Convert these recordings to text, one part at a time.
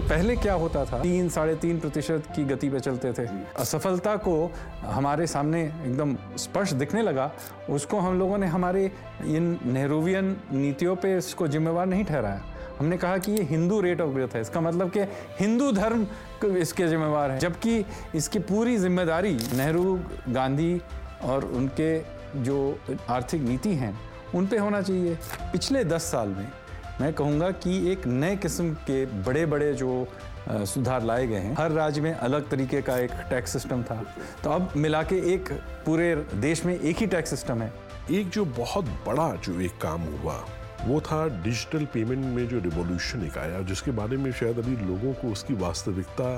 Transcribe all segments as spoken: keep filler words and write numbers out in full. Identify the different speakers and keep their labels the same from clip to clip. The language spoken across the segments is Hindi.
Speaker 1: पहले क्या होता था, तीन साढ़े तीन प्रतिशत की गति पे चलते थे। असफलता को हमारे सामने एकदम स्पष्ट दिखने लगा, उसको हम लोगों ने हमारे इन नेहरूवियन नीतियों पे इसको जिम्मेवार नहीं ठहराया। हमने कहा कि ये हिंदू रेट ऑफ ग्रोथ है, इसका मतलब कि हिंदू धर्म इसके जिम्मेवार है, जबकि इसकी पूरी जिम्मेदारी नेहरू, गांधी और उनके जो आर्थिक नीति हैं उन पे होना चाहिए। पिछले दस साल में मैं कहूँगा कि एक नए किस्म के बड़े बड़े जो सुधार लाए गए हैं। हर राज्य में अलग तरीके का एक टैक्स सिस्टम था, तो अब मिला के एक पूरे देश में एक ही टैक्स सिस्टम है।
Speaker 2: एक जो बहुत बड़ा जो एक काम हुआ वो था डिजिटल पेमेंट में जो रिवॉल्यूशन एक आया, जिसके बारे में शायद अभी लोगों को उसकी वास्तविकता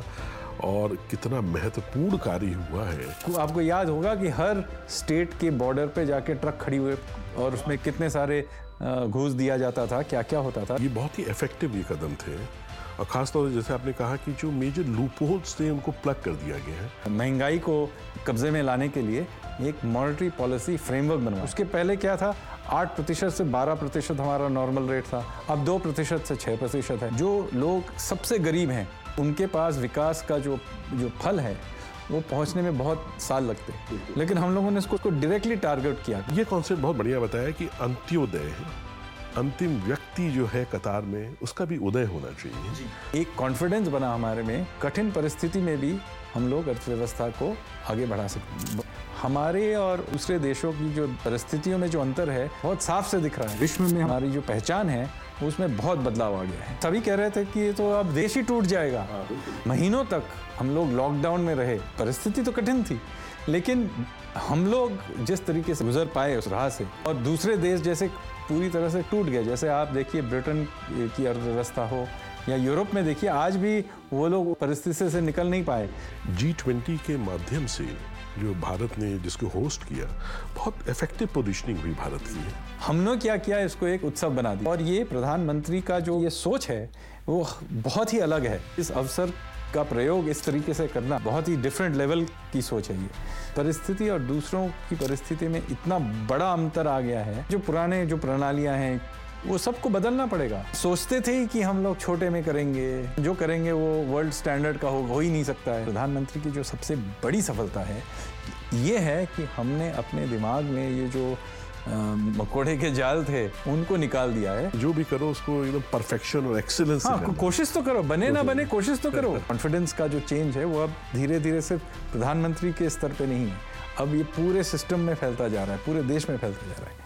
Speaker 2: और कितना महत्वपूर्ण कार्य हुआ है।
Speaker 1: आपको याद होगा कि हर स्टेट के बॉर्डर पे जाके ट्रक खड़ी हुए और उसमें कितने सारे घूस दिया जाता था, क्या क्या होता था।
Speaker 2: ये बहुत ही इफेक्टिव ये कदम थे, और खासतौर से जैसे आपने कहा कि जो मेजर लूपहोल्स थे उनको प्लग कर दिया गया है।
Speaker 1: महंगाई को कब्जे में लाने के लिए एक मॉनेटरी पॉलिसी फ्रेमवर्क बनवा। उसके पहले क्या था, आठ प्रतिशत से बारह प्रतिशत हमारा नॉर्मल रेट था, अब दो प्रतिशत से छः प्रतिशत है। जो लोग सबसे गरीब हैं उनके पास विकास का जो जो फल है वो पहुंचने में बहुत साल लगते, लेकिन हम लोगों ने इसको डायरेक्टली टारगेट किया।
Speaker 2: ये कॉन्सेप्ट बहुत बढ़िया बताया कि अंत्योदय है, अंतिम व्यक्ति जो है कतार में उसका भी उदय होना चाहिए।
Speaker 1: एक कॉन्फिडेंस बना हमारे में, कठिन परिस्थिति में भी हम लोग अर्थव्यवस्था को आगे बढ़ा सकते हैं। हमारे और दूसरे देशों की जो परिस्थितियों में जो अंतर है बहुत साफ से दिख रहा है। विश्व में हमारी जो पहचान है उसमें बहुत बदलाव आ गया है। सभी कह रहे थे कि ये तो अब देश ही टूट जाएगा। महीनों तक हम लोग लॉकडाउन में रहे, परिस्थिति तो कठिन थी, लेकिन हम लोग जिस तरीके से गुजर पाए उस राह से, और दूसरे देश जैसे पूरी तरह से टूट गए। जैसे आप देखिए ब्रिटेन की अर्थव्यवस्था हो या यूरोप में देखिए, आज भी वो लोग परिस्थिति से निकल नहीं पाए।
Speaker 2: जी ट्वेंटी के माध्यम से जो भारत ने जिसको होस्ट किया, बहुत इफेक्टिव पोजीशनिंग हुई भारत की।
Speaker 1: हमने क्या किया, इसको एक उत्सव बना दिया, और ये प्रधानमंत्री का जो ये सोच है वो बहुत ही अलग है। इस अवसर का प्रयोग इस तरीके से करना बहुत ही डिफरेंट लेवल की सोच है। ये परिस्थिति और दूसरों की परिस्थिति में इतना बड़ा अंतर आ गया है। जो पुराने जो प्रणालियां हैं वो सबको बदलना पड़ेगा। सोचते थे कि हम लोग छोटे में करेंगे, जो करेंगे वो वर्ल्ड स्टैंडर्ड का हो, हो ही नहीं सकता है। प्रधानमंत्री की जो सबसे बड़ी सफलता है ये है कि हमने अपने दिमाग में ये जो मकोड़े के जाल थे उनको निकाल दिया है।
Speaker 2: जो भी करो उसको एकदम परफेक्शन और एक्सीलेंस।
Speaker 1: हाँ, कोशिश तो करो, बने ना बने कोशिश तो करो। कॉन्फिडेंस का जो चेंज है वो अब धीरे धीरे सिर्फ प्रधानमंत्री के स्तर पे नहीं है, अब ये पूरे सिस्टम में फैलता जा रहा है, पूरे देश में फैलता जा रहा है।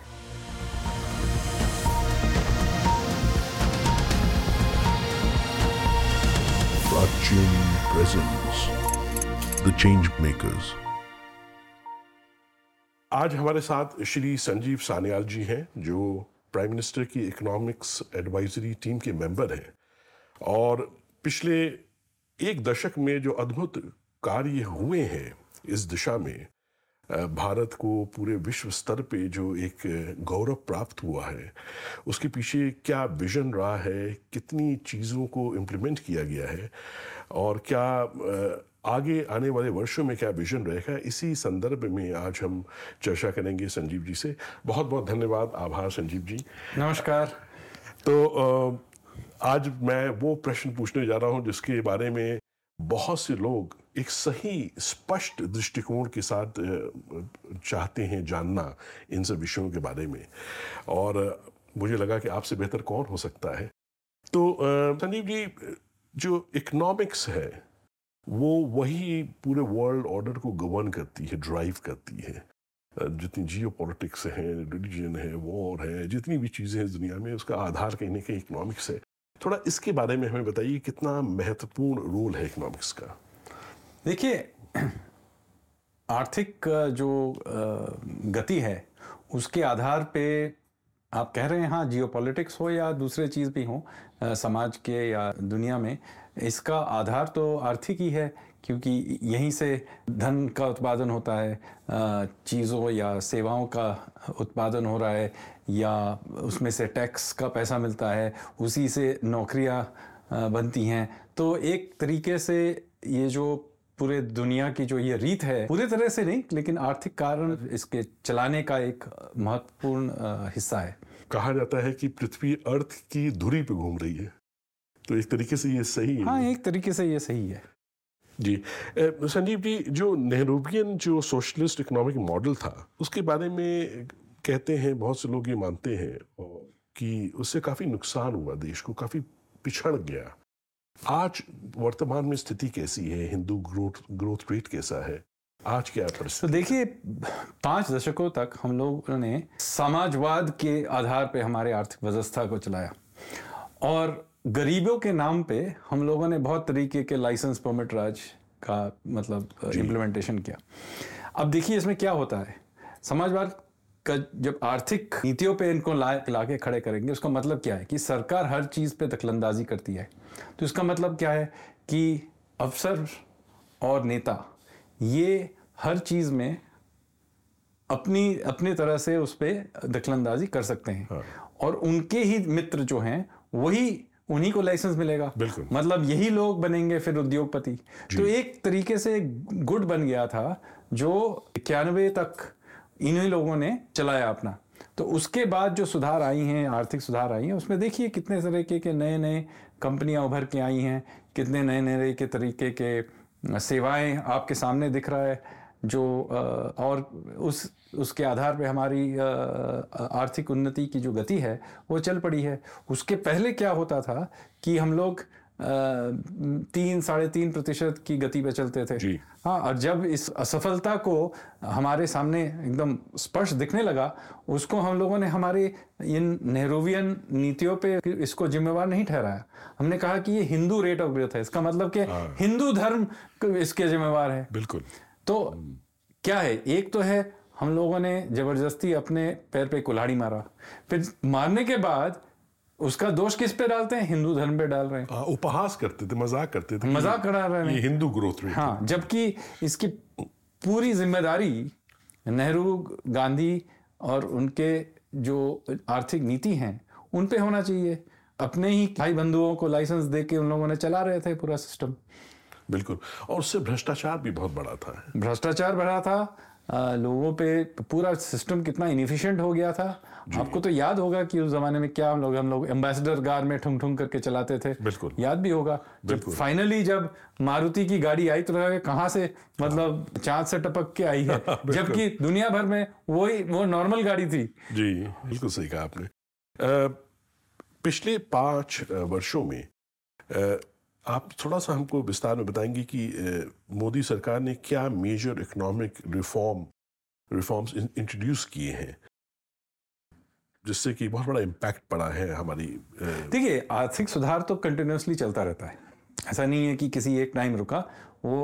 Speaker 2: Fortune presents the change makers. आज हमारे साथ श्री संजीव सान्याल जी हैं, जो प्राइम मिनिस्टर की इकोनॉमिक्स एडवाइजरी टीम के मेंबर हैं, और पिछले एक दशक में जो अद्भुत कार्य हुए हैं इस दिशा में, भारत को पूरे विश्व स्तर पे जो एक गौरव प्राप्त हुआ है, उसके पीछे क्या विजन रहा है, कितनी चीज़ों को इम्प्लीमेंट किया गया है, और क्या आगे आने वाले वर्षों में क्या विजन रहेगा, इसी संदर्भ में आज हम चर्चा करेंगे संजीव जी से। बहुत बहुत धन्यवाद, आभार संजीव जी।
Speaker 1: नमस्कार।
Speaker 2: तो आज मैं वो प्रश्न पूछने जा रहा हूँ जिसके बारे में बहुत से लोग एक सही स्पष्ट दृष्टिकोण के साथ चाहते हैं जानना इन सब विषयों के बारे में, और मुझे लगा कि आपसे बेहतर कौन हो सकता है। तो संजीव जी, जो इकोनॉमिक्स है वो वही पूरे वर्ल्ड ऑर्डर को गवर्न करती है, ड्राइव करती है। जितनी जियो पॉलिटिक्स है, रिलीजन है, वॉर है, जितनी भी चीज़ें हैं दुनिया में, उसका आधार कहीं ना कहीं इकोनॉमिक्स है। थोड़ा इसके बारे में हमें बताइए, कितना महत्वपूर्ण रोल है इकोनॉमिक्स का।
Speaker 1: देखिए, आर्थिक जो गति है उसके आधार पे आप कह रहे हैं, हाँ, जियोपॉलिटिक्स हो या दूसरे चीज़ भी हो समाज के या दुनिया में, इसका आधार तो आर्थिक ही है, क्योंकि यहीं से धन का उत्पादन होता है, चीज़ों या सेवाओं का उत्पादन हो रहा है, या उसमें से टैक्स का पैसा मिलता है, उसी से नौकरियां बनती हैं। तो एक तरीके से ये जो पूरे दुनिया की जो ये रीत है, पूरी तरह से नहीं लेकिन आर्थिक कारण इसके चलाने का एक महत्वपूर्ण हिस्सा है।
Speaker 2: कहा जाता है कि पृथ्वी अर्थ की धुरी पे घूम रही है, तो एक तरीके से ये सही है।
Speaker 1: हाँ, एक तरीके से ये सही है
Speaker 2: जी। संजीव जी, जो नेहरूवियन जो सोशलिस्ट इकोनॉमिक मॉडल था उसके बारे में कहते हैं, बहुत से लोग ये मानते हैं कि उससे काफ़ी नुकसान हुआ, देश को काफ़ी पिछड़ गया। आज वर्तमान में स्थिति कैसी है? हिंदू ग्रोथ ग्रोथ रेट कैसा है आज? क्या परिस्थिति?
Speaker 1: तो देखिए, पाँच दशकों तक हम लोगों ने समाजवाद के आधार पे हमारे आर्थिक व्यवस्था को चलाया और गरीबों के नाम पे हम लोगों ने बहुत तरीके के लाइसेंस परमिट राज का मतलब इम्प्लीमेंटेशन किया। अब देखिए इसमें क्या होता है, समाजवाद का जब आर्थिक नीतियों पे इनको ला लाके खड़े करेंगे, उसका मतलब क्या है कि सरकार हर चीज़ पे दखलंदाजी करती है। तो इसका मतलब क्या है कि अफसर और नेता ये हर चीज़ में अपनी अपनी तरह से उस पर दखलंदाजी कर सकते हैं। हाँ। और उनके ही मित्र जो हैं वही उन्हीं को लाइसेंस मिलेगा।
Speaker 2: बिल्कुल।
Speaker 1: मतलब यही लोग बनेंगे फिर उद्योगपति। तो एक तरीके से गुट बन गया था जो इक्यानवे तक इन्हीं लोगों ने चलाया अपना। तो उसके बाद जो सुधार आई हैं, आर्थिक सुधार आई हैं, उसमें देखिए कितने तरीके के नए नए कंपनियां उभर के आई हैं, कितने नए नए के तरीके के सेवाएं आपके सामने दिख रहा है जो और उस उसके आधार पे हमारी आर्थिक उन्नति की जो गति है वो चल पड़ी है। उसके पहले क्या होता था कि हम लोग तीन साढ़े तीन प्रतिशत की गति पे चलते थे। हाँ, और जब इस असफलता को हमारे सामने एकदम स्पष्ट दिखने लगा, उसको हम लोगों ने हमारे इन नेहरूवियन नीतियों पे इसको जिम्मेवार नहीं ठहराया। हमने कहा कि ये हिंदू रेट ऑफ ग्रोथ है, इसका मतलब कि हिंदू धर्म इसके जिम्मेवार है।
Speaker 2: बिल्कुल।
Speaker 1: तो क्या है, एक तो है हम लोगों ने जबरदस्ती अपने पैर पे कुल्हाड़ी मारा, फिर मारने के बाद उसका दोष किस पे डालते हैं? हिंदू धर्म पे डाल रहे हैं।
Speaker 2: आ, उपहास करते थे, मजाक करते थे,
Speaker 1: मजाक करा रहे हैं,
Speaker 2: ये हिंदू ग्रोथ रेट।
Speaker 1: हाँ, जबकि इसकी पूरी जिम्मेदारी नेहरू, गांधी और उनके जो आर्थिक नीति हैं उन पे होना चाहिए। अपने ही भाई बंधुओं को लाइसेंस दे के उन लोगों ने चला रहे थे पूरा सिस्टम।
Speaker 2: बिल्कुल। और उससे भ्रष्टाचार भी बहुत बड़ा था।
Speaker 1: भ्रष्टाचार बढ़ा था, आ, लोगों पे पूरा सिस्टम कितना इनएफिशिएंट हो गया था। आपको तो याद होगा कि उस जमाने में क्या हम लोग हम लोग एम्बेसडर कार में ठुंग ठुंग करके चलाते थे।
Speaker 2: बिल्कुल।
Speaker 1: याद भी होगा जब फाइनली जब मारुति की गाड़ी आई तो लगा कहाँ से मतलब चांद से टपक के आई है, जबकि दुनिया भर में वही वो नॉर्मल गाड़ी थी।
Speaker 2: जी, बिल्कुल सही कहा आपने। आ, पिछले पाँच वर्षों में आ, आप थोड़ा सा हमको विस्तार में बताएंगे कि मोदी सरकार ने क्या major economic reform reforms introduce किए हैं जिससे कि बहुत बड़ा इम्पैक्ट पड़ा है हमारी।
Speaker 1: देखिए, आर्थिक सुधार तो कंटिन्यूसली चलता रहता है, ऐसा नहीं है कि किसी एक टाइम रुका। वो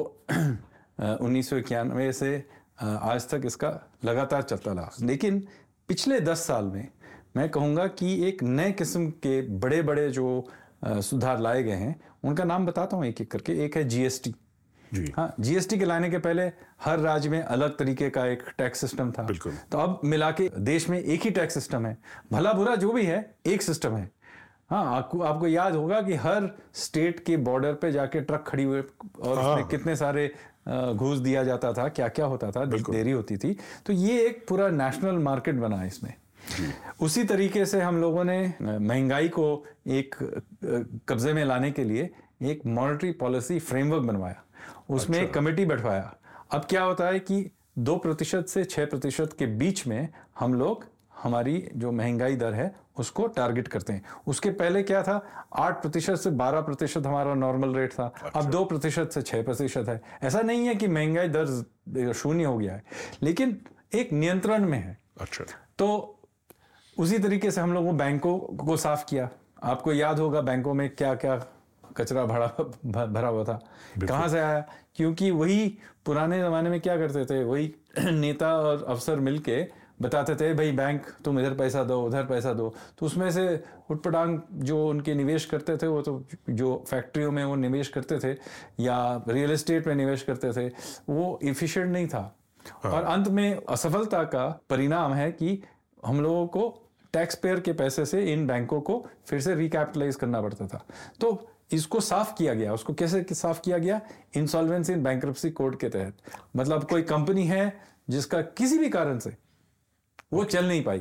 Speaker 1: उन्नीस सौ इक्यानवे से आज तक इसका लगातार चलता रहा। लेकिन पिछले दस साल में मैं कहूँगा कि एक नए किस्म के बड़े बड़े जो सुधार लाए गए हैं उनका नाम बताता हूँ एक एक करके। एक है जीएसटी।
Speaker 2: जी।
Speaker 1: हाँ, जीएसटी के लाने के पहले हर राज्य में अलग तरीके का एक टैक्स सिस्टम था।
Speaker 2: बिल्कुल।
Speaker 1: तो अब मिला के देश में एक ही टैक्स सिस्टम है, भला बुरा जो भी है एक सिस्टम है। हाँ, आपको आपको याद होगा कि हर स्टेट के बॉर्डर पे जाके ट्रक खड़ी हुए और उसमें कितने सारे घूस दिया जाता था, क्या क्या होता था, देरी होती थी। तो ये एक पूरा नेशनल मार्केट बना इसमें। उसी तरीके से हम लोगों ने महंगाई को एक कब्जे में लाने के लिए एक मॉनेटरी पॉलिसी फ्रेमवर्क बनवाया, उसमें अच्छा। एक कमेटी बैठवाया। अब क्या होता है कि दो प्रतिशत से छह प्रतिशत के बीच में हम लोग हमारी जो महंगाई दर है उसको टारगेट करते हैं। उसके पहले क्या था, आठ प्रतिशत से बारह प्रतिशत हमारा नॉर्मल रेट था। अच्छा। अब दो प्रतिशत से छह प्रतिशत है। ऐसा नहीं है कि महंगाई दर शून्य हो गया है, लेकिन एक नियंत्रण में है।
Speaker 2: अच्छा।
Speaker 1: तो उसी तरीके से हम लोगों बैंकों को साफ किया। आपको याद होगा बैंकों में क्या क्या कचरा भरा भरा हुआ था, कहाँ से आया? क्योंकि वही पुराने ज़माने में क्या करते थे, वही नेता और अफसर मिलके बताते थे भाई बैंक तुम इधर पैसा दो उधर पैसा दो। तो उसमें से उटपटांग जो उनके निवेश करते थे वो तो जो फैक्ट्रियों में वो निवेश करते थे या रियल एस्टेट में निवेश करते थे, वो इफिशिएंट नहीं था। हाँ। और अंत में असफलता का परिणाम है कि हम लोगों को टैक्स पेयर के पैसे से इन बैंकों को फिर से रिकैपिटलाइज करना पड़ता था। तो इसको साफ किया गया। उसको कैसे साफ किया गया? इंसॉल्वेंसी एंड बैंक्रप्सी कोड के तहत। मतलब कोई कंपनी है जिसका किसी भी कारण से वो चल नहीं पाई,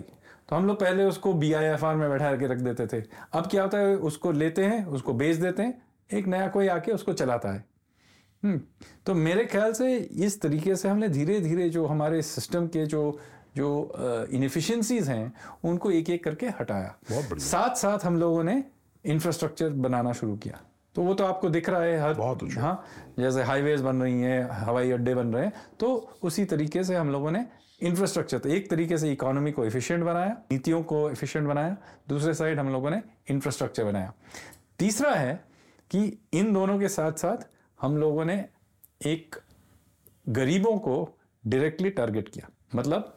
Speaker 1: तो हम लोग पहले उसको बी आई एफ आर में बैठा के रख देते थे। अब क्या होता है, उसको लेते हैं, उसको बेच देते हैं, एक नया कोई आके उसको चलाता है। हम्म तो मेरे ख्याल से इस तरीके से हमने धीरे धीरे जो हमारे सिस्टम के जो जो इनएफिशिएंसीज हैं उनको एक एक करके हटाया। साथ साथ हम लोगों ने इंफ्रास्ट्रक्चर बनाना शुरू किया। तो वो तो आपको दिख रहा है हर
Speaker 2: बहुत अच्छा।
Speaker 1: हाँ, जैसे हाईवेज बन रही हैं, हवाई अड्डे बन रहे हैं, तो उसी तरीके से हम लोगों ने इंफ्रास्ट्रक्चर, तो एक तरीके से इकोनॉमी को एफिशिएंट बनाया, नीतियों को एफिशिएंट बनाया, दूसरे साइड हम लोगों ने इंफ्रास्ट्रक्चर बनाया। तीसरा है कि इन दोनों के साथ साथ हम लोगों ने एक गरीबों को डायरेक्टली टारगेट किया। मतलब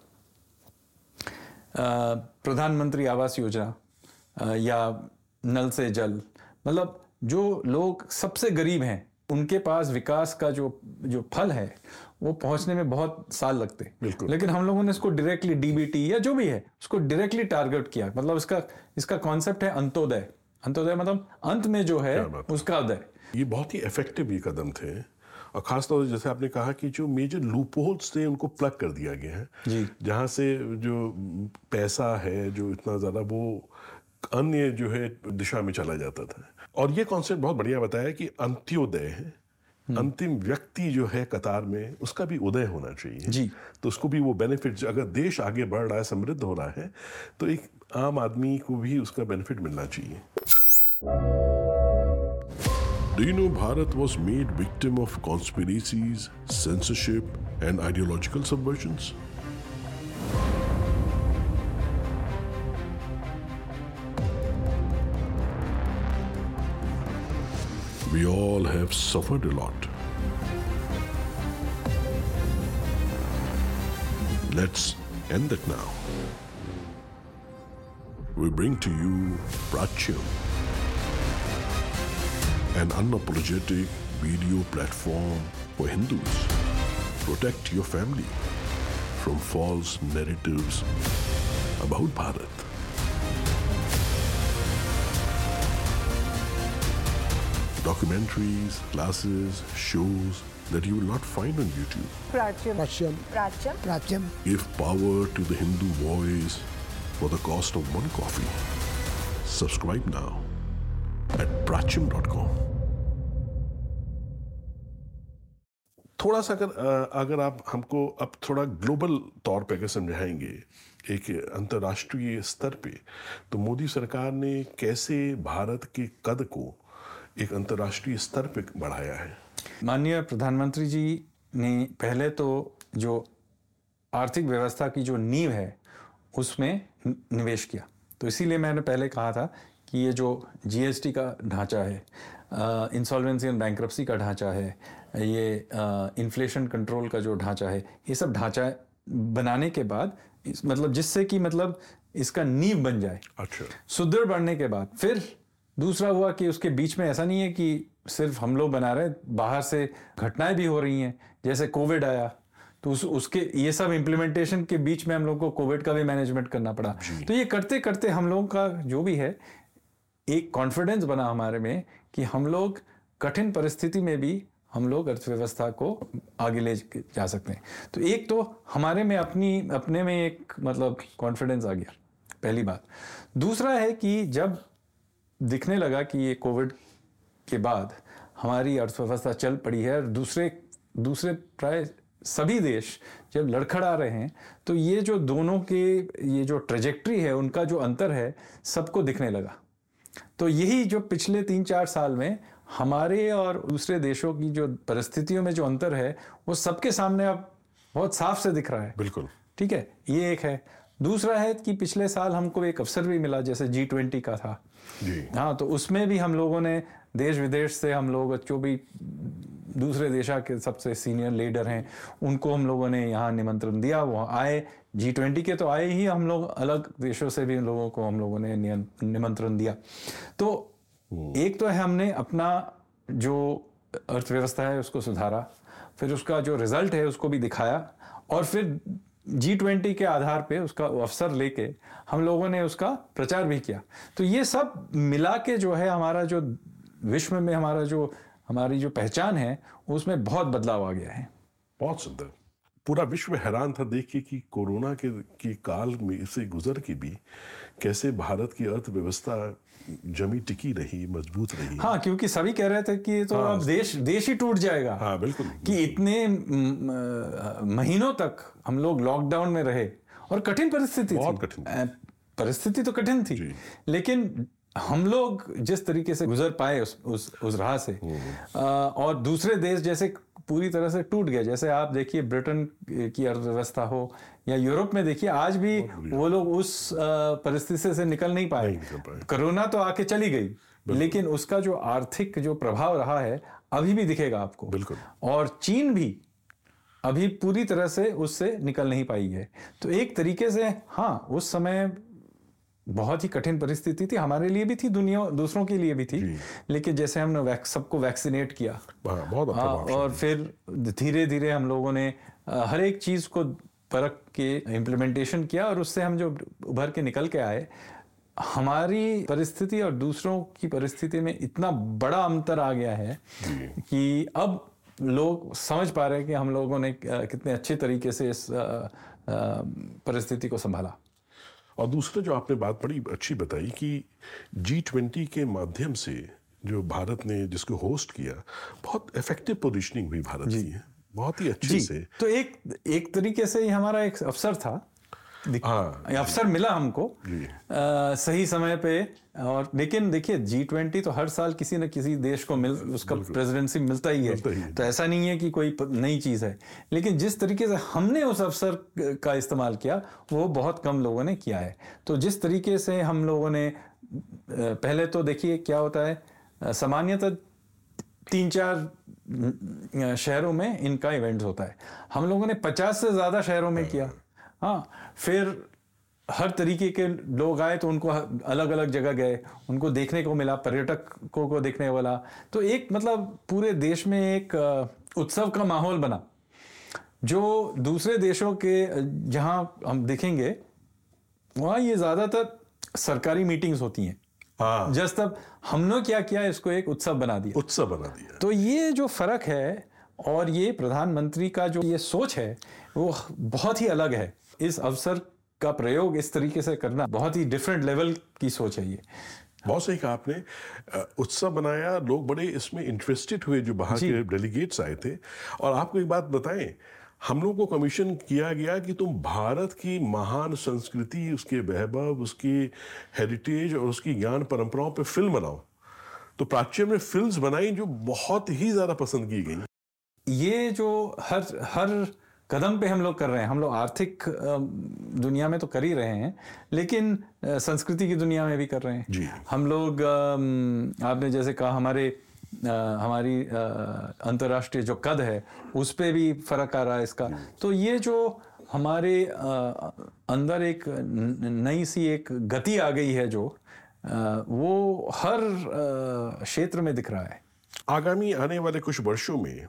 Speaker 1: प्रधानमंत्री आवास योजना या नल से जल, मतलब जो लोग सबसे गरीब हैं उनके पास विकास का जो जो फल है वो पहुंचने में बहुत साल लगते हैं, लेकिन हम लोगों ने इसको डायरेक्टली डीबीटी या जो भी है उसको डायरेक्टली टारगेट किया। मतलब इसका इसका कॉन्सेप्ट है अंत्योदय। अंत्योदय मतलब अंत में जो है उसका उदय।
Speaker 2: ये बहुत ही इफेक्टिव ये कदम थे, और खासतौर से जैसे आपने कहा कि जो मेजर लूप होल्स थे उनको प्लग कर दिया गया है
Speaker 1: जी।
Speaker 2: जहाँ से जो पैसा है जो इतना ज़्यादा वो अन्य जो है दिशा में चला जाता था। और ये कॉन्सेप्ट बहुत बढ़िया बताया कि अंत्योदय है, अंतिम व्यक्ति जो है कतार में उसका भी उदय होना चाहिए
Speaker 1: जी।
Speaker 2: तो उसको भी वो बेनिफिट, अगर देश आगे बढ़ रहा है, समृद्ध हो रहा है, तो एक आम आदमी को भी उसका बेनिफिट मिलना चाहिए। Do you know Bharat was made victim of conspiracies, censorship and ideological subversions? We all have suffered a lot. Let's end it now. We bring to you Prachya, an unapologetic video platform for Hindus. Protect your family from false narratives about Bharat. Documentaries, classes, shows that you will not find on YouTube.
Speaker 3: Prachyam.
Speaker 4: Prachyam.
Speaker 3: Prachyam.
Speaker 4: Prachyam.
Speaker 2: Give power to the Hindu voice for the cost of one coffee. Subscribe now at prachyam dot com. थोड़ा सा अगर अगर आप हमको अब थोड़ा ग्लोबल तौर पे अगर समझाएंगे एक अंतर्राष्ट्रीय स्तर पे, तो मोदी सरकार ने कैसे भारत के कद को एक अंतर्राष्ट्रीय स्तर पे बढ़ाया है?
Speaker 1: माननीय प्रधानमंत्री जी ने पहले तो जो आर्थिक व्यवस्था की जो नींव है उसमें निवेश किया। तो इसीलिए मैंने पहले कहा था कि ये जो जीएसटी का ढांचा है, इंसॉल्वेंसी एंड बैंक्रप्सी का ढांचा है, ये इन्फ्लेशन कंट्रोल का जो ढांचा है, ये सब ढांचा बनाने के बाद इस, मतलब जिससे कि मतलब इसका नींव बन जाए।
Speaker 2: अच्छा।
Speaker 1: सुदृढ़ बढ़ने के बाद फिर दूसरा हुआ कि उसके बीच में ऐसा नहीं है कि सिर्फ हम लोग बना रहे, बाहर से घटनाएं भी हो रही हैं। जैसे कोविड आया तो उस उसके ये सब इम्प्लीमेंटेशन के बीच में हम लोग को कोविड का भी मैनेजमेंट करना पड़ा। तो ये करते करते हम लोगों का जो भी है एक कॉन्फिडेंस बना हमारे में कि हम लोग कठिन परिस्थिति में भी हम लोग अर्थव्यवस्था को आगे ले जा सकते हैं। तो एक तो हमारे में अपनी अपने में एक मतलब कॉन्फिडेंस आ गया, पहली बात। दूसरा है कि जब दिखने लगा कि ये कोविड के बाद हमारी अर्थव्यवस्था चल पड़ी है और दूसरे दूसरे प्राय सभी देश जब लड़खड़ा रहे हैं, तो ये जो दोनों के ये जो ट्रेजेक्ट्री है उनका जो अंतर है सबको दिखने लगा। तो यही जो पिछले तीन चार साल में हमारे और दूसरे देशों की जो परिस्थितियों में जो अंतर है वो सबके सामने अब बहुत साफ से दिख रहा है।
Speaker 2: बिल्कुल
Speaker 1: ठीक है, ये एक है। दूसरा है कि पिछले साल हमको एक अवसर भी मिला, जैसे जी ट्वेंटी का था
Speaker 2: जी।
Speaker 1: हाँ, तो उसमें भी हम लोगों ने देश विदेश से हम लोग जो भी दूसरे देशा के सबसे सीनियर लीडर हैं उनको हम लोगों ने यहाँ निमंत्रण दिया, वो आए। जी ट्वेंटी के तो आए ही, हम लोग अलग देशों से भी लोगों को हम लोगों ने निमंत्रण दिया। तो एक तो है हमने अपना जो अर्थव्यवस्था है उसको सुधारा, फिर उसका जो रिजल्ट है उसको भी दिखाया, और फिर जी ट्वेंटी के आधार पे उसका अवसर लेके हम लोगों ने उसका प्रचार भी किया। तो ये सब मिला के जो है हमारा जो विश्व में हमारा जो हमारी जो पहचान है उसमें बहुत बदलाव आ गया है।
Speaker 2: बहुत सुंदर। पूरा विश्व हैरान था देख के कि कोरोना के की काल में से गुजर के भी कैसे भारत की अर्थव्यवस्था जमी टिकी रही, मजबूत रही।
Speaker 1: हाँ, क्योंकि सभी कह रहे थे कि तो
Speaker 2: हाँ,
Speaker 1: अब देश देश ही टूट जाएगा।
Speaker 2: हाँ बिल्कुल,
Speaker 1: कि
Speaker 2: बिल्कुल।
Speaker 1: इतने म, महीनों तक हम लोग लॉकडाउन में रहे और कठिन परिस्थिति
Speaker 2: बहुत
Speaker 1: थी।
Speaker 2: कठिन
Speaker 1: अ, परिस्थिति तो कठिन थी, लेकिन हम लोग जिस तरीके से गुजर पाए उस उस उस राह से, आ, और दूसरे देश जैसे पूरी तरह से टूट गए। जैसे आप देखिए ब्रिटेन की अर्थव्यवस्था हो या यूरोप में देखिए, आज भी वो लोग उस आ, परिस्थिति से निकल नहीं पाए। कोरोना तो आके चली गई, लेकिन उसका जो आर्थिक जो प्रभाव रहा है अभी भी दिखेगा आपको।
Speaker 2: बिल्कुल।
Speaker 1: और चीन भी अभी पूरी तरह से उससे निकल नहीं पाई है। तो एक तरीके से हाँ, उस समय बहुत ही कठिन परिस्थिति थी, हमारे लिए भी थी, दुनिया दूसरों के लिए भी थी। लेकिन जैसे हमने वैक, सबको वैक्सीनेट किया,
Speaker 2: बहुत अच्छा,
Speaker 1: और फिर धीरे धीरे हम लोगों ने हर एक चीज को परख के इम्प्लीमेंटेशन किया, और उससे हम जो उभर के निकल के आए, हमारी परिस्थिति और दूसरों की परिस्थिति में इतना बड़ा अंतर आ गया है कि अब लोग समझ पा रहे हैं कि हम लोगों ने कितने अच्छे तरीके से इस परिस्थिति को संभाला।
Speaker 2: और दूसरा जो आपने बात बड़ी अच्छी बताई कि जी ट्वेंटी के माध्यम से जो भारत ने जिसको होस्ट किया, बहुत इफेक्टिव पोजीशनिंग हुई भारत की है, बहुत ही अच्छे से।
Speaker 1: तो एक एक तरीके से ये हमारा एक अवसर था, हाँ, अवसर मिला हमको आ, सही समय पे। और लेकिन देखिए जी ट्वेंटी तो हर साल किसी न किसी देश को मिल उसका प्रेसिडेंसी मिलता ही है, तो ऐसा नहीं है कि कोई नई चीज है। लेकिन जिस तरीके से हमने उस अवसर का इस्तेमाल किया वो बहुत कम लोगों ने किया है। तो जिस तरीके से हम लोगों ने पहले तो देखिए क्या होता है, सामान्यतः तीन चार शहरों में इनका इवेंट होता है, हम लोगों ने पचास से ज्यादा शहरों में किया। हाँ, फिर हर तरीके के लोग आए तो उनको अलग अलग जगह गए, उनको देखने को मिला, पर्यटकों को देखने वाला। तो एक मतलब पूरे देश में एक उत्सव का माहौल बना, जो दूसरे देशों के जहां हम देखेंगे वहां ये ज्यादातर सरकारी मीटिंग्स होती हैं। हाँ। जस्ट अब हमने क्या किया, इसको एक उत्सव बना दिया
Speaker 2: उत्सव बना दिया
Speaker 1: तो ये जो फर्क है, और ये प्रधानमंत्री का जो ये सोच है वो बहुत ही अलग है। इस अवसर का प्रयोग इस तरीके से करना बहुत ही डिफरेंट लेवल की सोच है। ये
Speaker 2: बहुत सही कहा आपने, उत्सव बनाया, लोग बड़े इसमें इंटरेस्टेड हुए जो बाहर के डेलीगेट्स आए थे। और आपको एक बात बताएं, हम लोग को कमीशन किया गया कि तुम भारत की महान संस्कृति, उसके वैभव, उसकी हेरिटेज और उसकी ज्ञान परंपराओं पे फिल्म बनाओ। तो प्राच्य में फिल्म्स बनाई जो बहुत ही ज्यादा पसंद की गई।
Speaker 1: ये जो हर हर कदम पे हम लोग कर रहे हैं, हम लोग आर्थिक दुनिया में तो कर ही रहे हैं, लेकिन संस्कृति की दुनिया में भी कर रहे हैं
Speaker 2: जी।
Speaker 1: हम लोग। आपने जैसे कहा, हमारे हमारी अंतर्राष्ट्रीय जो कद है उस पे भी फर्क आ रहा है इसका। तो ये जो हमारे अंदर एक नई सी एक गति आ गई है, जो वो हर क्षेत्र में दिख रहा है।
Speaker 2: आगामी आने वाले कुछ वर्षों में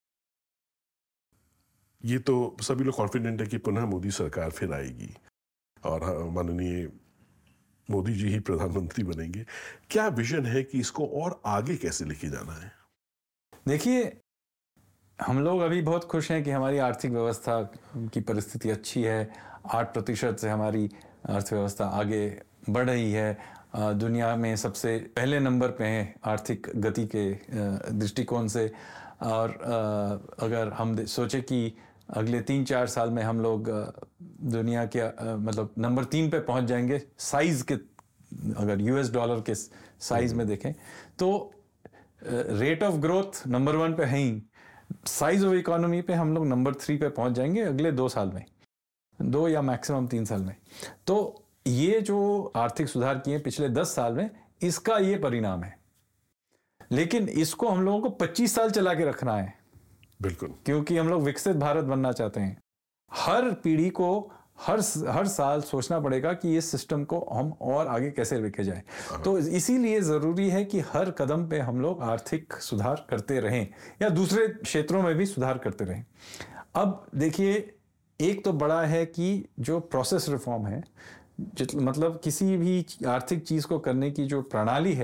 Speaker 2: ये तो सभी लोग कॉन्फिडेंट है कि पुनः मोदी सरकार फिर आएगी और माननीय मोदी जी ही प्रधानमंत्री बनेंगे। क्या विजन है कि इसको और आगे कैसे लेके जाना है?
Speaker 1: देखिए, हम लोग अभी बहुत खुश हैं कि हमारी आर्थिक व्यवस्था की परिस्थिति अच्छी है। आठ प्रतिशत से हमारी अर्थव्यवस्था आगे बढ़ रही है, दुनिया में सबसे पहले नंबर पे है आर्थिक गति के दृष्टिकोण से। और अगर हम सोचे कि अगले तीन चार साल में हम लोग दुनिया के मतलब नंबर तीन पे पहुंच जाएंगे साइज के, अगर यूएस डॉलर के साइज में देखें तो rate of growth number one पे है ही, साइज ऑफ इकोनॉमी पे हम लोग नंबर थ्री पे पहुंच जाएंगे अगले दो साल में, दो या मैक्सिमम तीन साल में। तो ये जो आर्थिक सुधार किए पिछले दस साल में, इसका ये परिणाम है। लेकिन इसको हम लोगों को पच्चीस साल चला के रखना है,
Speaker 2: बिल्कुल, क्योंकि
Speaker 1: हम लोग विकसित भारत बनना चाहते हैं। हर पीढ़ी को हर हर साल सोचना पड़ेगा कि इस सिस्टम को हम और आगे कैसे लेके जाएं। तो इसीलिए जरूरी है कि हर कदम पे हम लोग आर्थिक सुधार करते रहें या दूसरे क्षेत्रों में भी सुधार करते रहें। अब देखिए, एक तो बड़ा है कि जो प्रोसेस रिफॉर्म है, मतलब किसी भी आर्थिक चीज को करने की जो प्रणाली है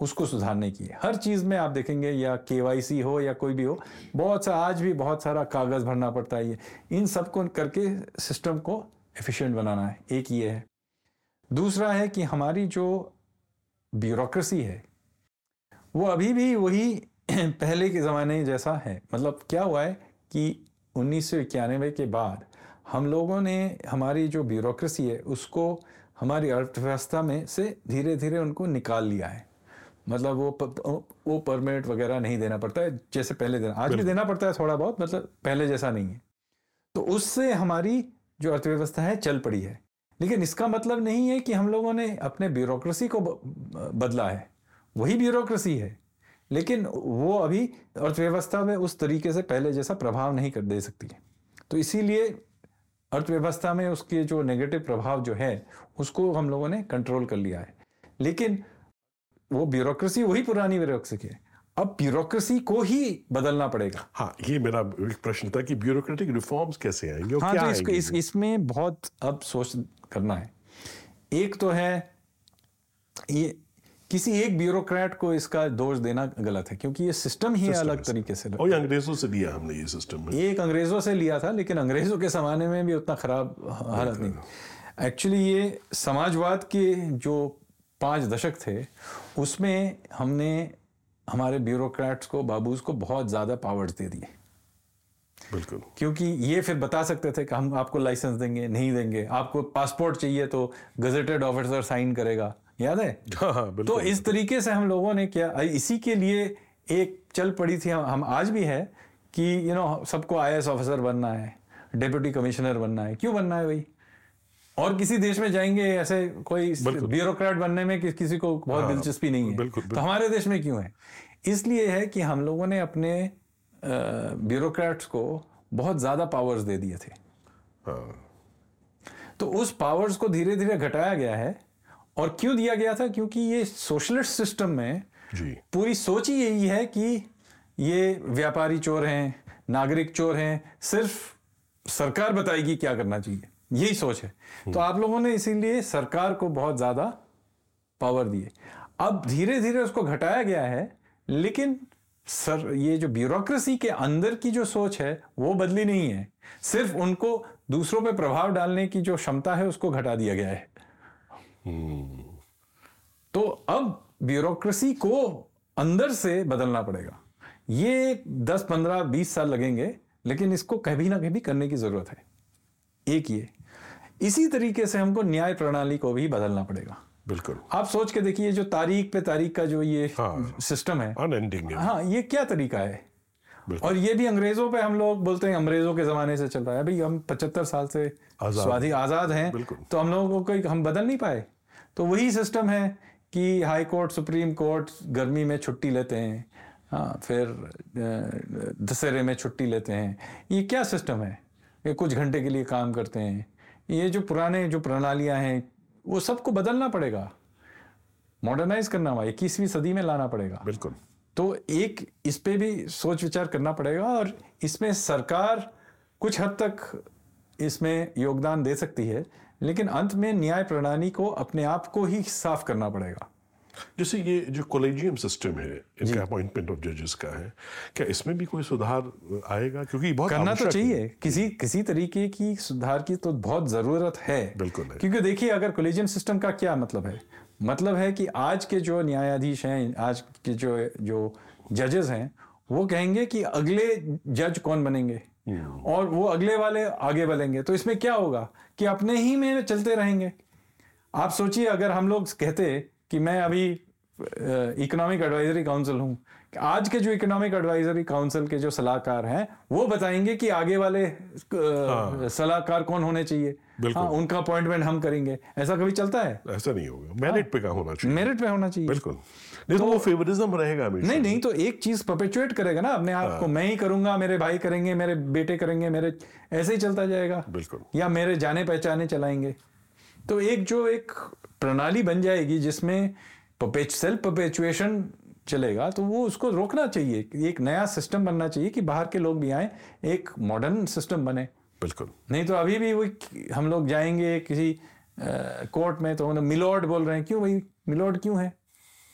Speaker 1: उसको सुधारने की है। हर चीज़ में आप देखेंगे, या केवाईसी हो या कोई भी हो, बहुत सा आज भी बहुत सारा कागज़ भरना पड़ता है। ये इन सबको करके सिस्टम को एफिशिएंट बनाना है, एक ये है। दूसरा है कि हमारी जो ब्यूरोक्रेसी है वो अभी भी वही पहले के ज़माने जैसा है। मतलब क्या हुआ है कि उन्नीस सौ इक्यानवे के बाद हम लोगों ने हमारी जो ब्यूरोक्रेसी है उसको हमारी अर्थव्यवस्था में से धीरे धीरे उनको निकाल लिया है। मतलब वो प, वो परमिट वगैरह नहीं देना पड़ता है जैसे पहले देना, आज भी देना पड़ता है थोड़ा बहुत, मतलब पहले जैसा नहीं है। तो उससे हमारी जो अर्थव्यवस्था है चल पड़ी है। लेकिन इसका मतलब नहीं है कि हम लोगों ने अपने ब्यूरोक्रेसी को बदला है, वही ब्यूरोक्रेसी है, लेकिन वो अभी अर्थव्यवस्था में उस तरीके से पहले जैसा प्रभाव नहीं कर दे सकती है। तो इसीलिए अर्थव्यवस्था में उसके जो नेगेटिव प्रभाव जो है उसको हम लोगों ने कंट्रोल कर लिया है। लेकिन वो ब्यूरोक्रेसी वही पुरानी ब्यूरोक्रेसी है, अब ब्यूरोक्रेसी को ही बदलना पड़ेगा।
Speaker 2: हाँ, ये मेरा एक प्रश्न था कि ब्यूरोक्रेटिक रिफॉर्म्स कैसे आएंगे और
Speaker 1: हाँ,
Speaker 2: क्या
Speaker 1: तो
Speaker 2: आएंगे?
Speaker 1: इस, इसमें बहुत अब सोच करना है। एक तो है ये किसी एक ब्यूरोक्रेट को इसका दोष देना गलत है, क्योंकि ये सिस्टम ही अलग तरीके से,
Speaker 2: और ये अंग्रेजों से लिया हमने ये सिस्टम में।
Speaker 1: एक अंग्रेजों से लिया था, लेकिन अंग्रेजों के ज़माने में भी उतना खराब हालत नहीं। एक्चुअली ये समाजवाद के जो पाँच दशक थे उसमें हमने हमारे ब्यूरोक्रेट्स को, बाबूज को बहुत ज़्यादा पावर्स दे दिए।
Speaker 2: बिल्कुल,
Speaker 1: क्योंकि ये फिर बता सकते थे कि हम आपको लाइसेंस देंगे, नहीं देंगे, आपको पासपोर्ट चाहिए तो गजेटेड ऑफिसर साइन करेगा, याद है?
Speaker 2: हाँ हाँ बिल्कुल।
Speaker 1: तो इस तरीके से हम लोगों ने क्या, इसी के लिए एक चल पड़ी थी, हम, हम आज भी है कि यू नो सबको आई ए एस ऑफिसर बनना है, डिप्टी कमिश्नर बनना है। क्यों बनना है भाई? और किसी देश में जाएंगे ऐसे कोई ब्यूरोक्रेट बनने में कि, किसी को बहुत हाँ, दिलचस्पी नहीं है।
Speaker 2: बिल्कुल, बिल्कुल।
Speaker 1: तो हमारे देश में क्यों है? इसलिए है कि हम लोगों ने अपने ब्यूरोक्रेट्स को बहुत ज़्यादा पावर्स दे दिए थे।
Speaker 2: हाँ।
Speaker 1: तो उस पावर्स को धीरे धीरे घटाया गया है। और क्यों दिया गया था? क्योंकि ये सोशलिस्ट सिस्टम में
Speaker 2: जी।
Speaker 1: पूरी सोच ही यही है कि ये व्यापारी चोर हैं, नागरिक चोर हैं, सिर्फ सरकार बताएगी क्या करना चाहिए, यही सोच है। तो आप लोगों ने इसीलिए सरकार को बहुत ज़्यादा पावर दिए। अब धीरे धीरे उसको घटाया गया है, लेकिन सर ये जो ब्यूरोक्रेसी के अंदर की जो सोच है वो बदली नहीं है, सिर्फ उनको दूसरों पे प्रभाव डालने की जो क्षमता है उसको घटा दिया गया है। तो अब ब्यूरोक्रेसी को अंदर से बदलना पड़ेगा। ये दस पंद्रह बीस साल लगेंगे, लेकिन इसको कभी ना कभी करने की जरूरत है। एक ये, इसी तरीके से हमको न्याय प्रणाली को भी बदलना पड़ेगा।
Speaker 2: बिल्कुल,
Speaker 1: आप सोच के देखिए, जो तारीख पे तारीख का जो ये
Speaker 2: हाँ,
Speaker 1: सिस्टम है,
Speaker 2: अनएंडिंग है।
Speaker 1: हाँ, ये क्या तरीका है? और ये भी अंग्रेजों पे हम लोग बोलते हैं अंग्रेजों के जमाने से चल रहा है। भाई हम पचहत्तर साल से स्वाधीन आजाद हैं, तो हम लोगों को कोई हम बदल नहीं पाए। तो वही सिस्टम है कि हाई कोर्ट, सुप्रीम कोर्ट गर्मी में छुट्टी लेते हैं, हाँ, फिर दशहरे में छुट्टी लेते हैं। ये क्या सिस्टम है? ये कुछ घंटे के लिए काम करते हैं। ये जो पुराने जो प्रणालियां हैं वो सबको बदलना पड़ेगा, मॉडर्नाइज करना हुआ, इक्कीसवीं सदी में लाना पड़ेगा।
Speaker 2: बिल्कुल।
Speaker 1: तो एक इस पे भी सोच विचार करना पड़ेगा, और इसमें सरकार कुछ हद तक इसमें योगदान दे सकती है, लेकिन अंत में न्याय प्रणाली को अपने आप को ही साफ करना पड़ेगा।
Speaker 2: जैसे ये जो कॉलेजियम सिस्टम है इनका अपॉइंटमेंट ऑफ जजेस का है, क्या इसमें भी कोई सुधार आएगा? क्योंकि बहुत
Speaker 1: करना तो चाहिए, किसी किसी तरीके की सुधार की तो बहुत जरूरत है।
Speaker 2: बिल्कुल है।
Speaker 1: क्योंकि देखिए, अगर कॉलेजियम सिस्टम का क्या मतलब है? मतलब है कि आज के जो न्यायाधीश हैं, आज के जो जो जजेस हैं, वो कहेंगे कि अगले जज कौन बनेंगे, और वो अगले वाले आगे बढ़ेंगे। तो इसमें क्या होगा कि अपने ही में चलते रहेंगे। आप सोचिए, अगर हम लोग कहते कि मैं अभी इकोनॉमिक एडवाइजरी काउंसिल हूं, आज के जो इकोनॉमिक एडवाइजरी काउंसिल के जो सलाहकार हैं वो बताएंगे कि आगे वाले हाँ। सलाहकार कौन होने चाहिए, हाँ, उनका अपॉइंटमेंट हम करेंगे। ऐसा कभी चलता है?
Speaker 2: ऐसा नहीं होगा। मेरिट पे का होना चाहिए,
Speaker 1: मेरिट पे होना चाहिए।
Speaker 2: बिल्कुल, नहीं तो वो फेवरिज्म रहेगा हमेशा।
Speaker 1: नहीं नहीं, तो एक चीज परपेचुएट करेगा ना अपने आप को, मैं ही करूंगा, मेरे भाई करेंगे, मेरे बेटे करेंगे, मेरे ऐसे ही चलता जाएगा।
Speaker 2: बिल्कुल।
Speaker 1: या मेरे जाने पहचाने चलाएंगे। तो एक जो एक प्रणाली बन जाएगी जिसमें सेल्फ परपेचुएशन चलेगा, तो वो उसको रोकना चाहिए। एक नया सिस्टम बनना चाहिए कि बाहर के लोग भी आए, एक मॉडर्न सिस्टम बने।
Speaker 2: बिल्कुल।
Speaker 1: नहीं तो अभी भी वो हम लोग जाएंगे किसी कोर्ट में तो मिलोड बोल रहे हैं। क्यों भाई मिलोड क्यों है?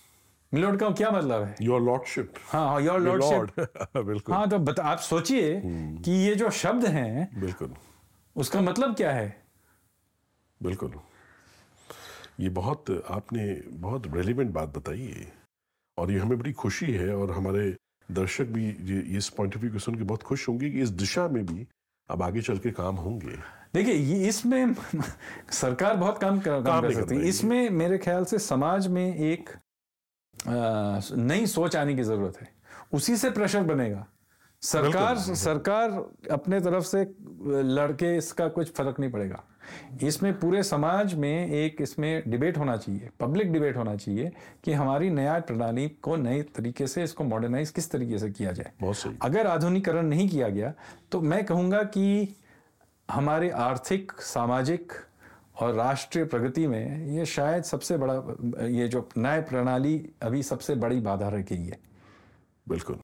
Speaker 1: मिलोड का क्या मतलब है?
Speaker 2: Your lordship.
Speaker 1: हाँ, योर लॉर्डशिप।
Speaker 2: बिल्कुल।
Speaker 1: हाँ, तो बता, आप सोचिए कि ये जो शब्द हैं,
Speaker 2: बिल्कुल,
Speaker 1: उसका मतलब क्या है?
Speaker 2: बिल्कुल, ये बहुत आपने बहुत रेलिवेंट बात बताई है और ये हमें बड़ी खुशी है और हमारे दर्शक भी ये इस पॉइंट ऑफ व्यू को सुन के बहुत खुश होंगे कि इस दिशा में भी अब आगे चल के काम होंगे।
Speaker 1: देखिए, ये इसमें सरकार बहुत काम कर, काम कर सकती है। इसमें मेरे ख्याल से समाज में एक नई सोच आने की जरूरत है, उसी से प्रेशर बनेगा। सरकार सरकार अपने तरफ से लड़के इसका कुछ फर्क नहीं पड़ेगा। इसमें पूरे समाज में एक इसमें डिबेट होना चाहिए, पब्लिक डिबेट होना चाहिए कि हमारी न्याय प्रणाली को नए तरीके से इसको मॉडर्नाइज किस तरीके से किया जाए।
Speaker 2: बहुत सही। अगर
Speaker 1: आधुनिकीकरण नहीं किया गया तो मैं कहूँगा कि हमारे आर्थिक, सामाजिक और राष्ट्रीय प्रगति में ये शायद सबसे बड़ा, ये जो न्याय प्रणाली अभी सबसे बड़ी बाधा रह गई है।
Speaker 2: बिल्कुल।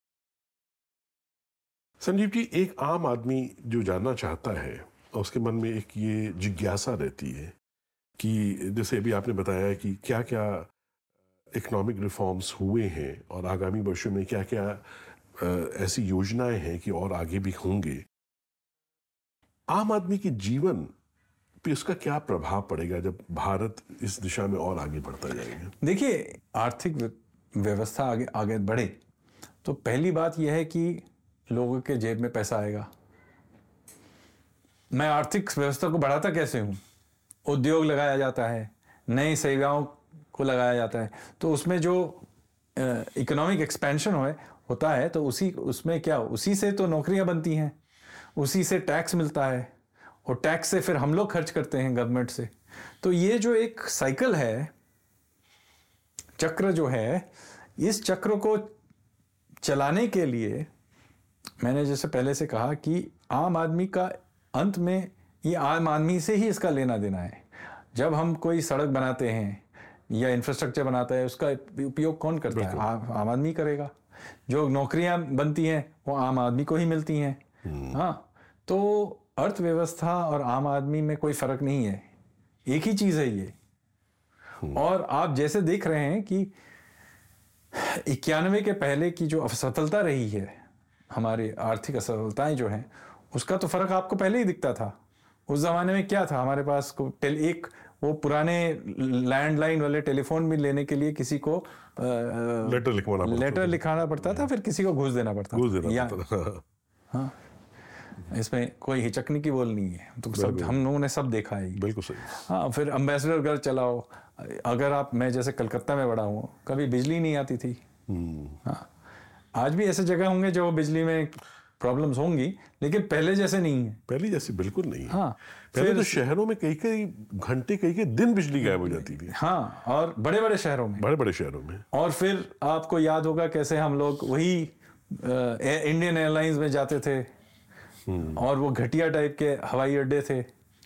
Speaker 2: संजीव जी, एक आम आदमी जो जानना चाहता है उसके मन में एक ये जिज्ञासा रहती है कि जैसे अभी आपने बताया कि क्या क्या इकोनॉमिक रिफॉर्म्स हुए हैं और आगामी वर्षों में क्या क्या ऐसी योजनाएं हैं कि और आगे भी होंगे। आम आदमी के जीवन पे उसका क्या प्रभाव पड़ेगा जब भारत इस दिशा में और आगे बढ़ता जाएगा?
Speaker 1: देखिए, आर्थिक व्यवस्था आगे आगे बढ़े तो पहली बात यह है कि लोगों के जेब में पैसा आएगा। मैं आर्थिक व्यवस्था को बढ़ाता कैसे हूँ? उद्योग लगाया जाता है, नई सेवाओं को लगाया जाता है, तो उसमें जो इकोनॉमिक एक्सपेंशन हो होता है तो उसी उसमें क्या, उसी से तो नौकरियां बनती हैं, उसी से टैक्स मिलता है और टैक्स से फिर हम लोग खर्च करते हैं गवर्नमेंट से। तो ये जो एक साइकिल है, चक्र जो है, इस चक्र को चलाने के लिए मैंने जैसे पहले से कहा कि आम आदमी का अंत में ये आम आदमी से ही इसका लेना देना है। जब हम कोई सड़क बनाते हैं या इंफ्रास्ट्रक्चर बनाता है, उसका उपयोग कौन करता है? आम आदमी करेगा। जो नौकरियां बनती हैं वो आम आदमी को ही मिलती हैं। हाँ, तो अर्थव्यवस्था और आम आदमी में कोई फर्क नहीं है, एक ही चीज है ये। और आप जैसे देख रहे हैं कि इक्यानवे के पहले की जो असफलता रही है, हमारी आर्थिक असफलताएं जो हैं, उसका तो फर्क आपको पहले ही दिखता था। उस जमाने में क्या था, हमारे पास एक वो पुराने लैंडलाइन वाले टेलीफोन भी लेने के लिए किसी को आ,
Speaker 2: लेटर लिखवाना पड़ता
Speaker 1: लेटर लिखाना पड़ता था, फिर किसी को घूस देना पड़ता
Speaker 2: घूस देना
Speaker 1: या,
Speaker 2: पड़ता था।
Speaker 1: हाँ, इसमें कोई हिचकने की बोल नहीं है, तो सब हम लोगों ने सब देखा है।
Speaker 2: बिल्कुल सही।
Speaker 1: हाँ, फिर अम्बेसडर घर चलाओ। अगर आप, मैं जैसे कलकत्ता में बड़ा हूँ, कभी बिजली नहीं आती थी। हाँ, आज भी ऐसे जगह होंगे जो बिजली में प्रॉब्लम्स होंगी, लेकिन पहले जैसे नहीं है।
Speaker 2: पहले जैसे बिल्कुल नहीं है।
Speaker 1: हाँ,
Speaker 2: पहले तो शहरों में कई कई घंटे कई कई दिन बिजली गायब हो जाती थी।
Speaker 1: हाँ, और बड़े बड़े शहरों में
Speaker 2: बड़े बड़े शहरों में
Speaker 1: और फिर आपको याद होगा कैसे हम लोग वही इंडियन एयरलाइंस में जाते थे और वो घटिया टाइप के हवाई अड्डे थे।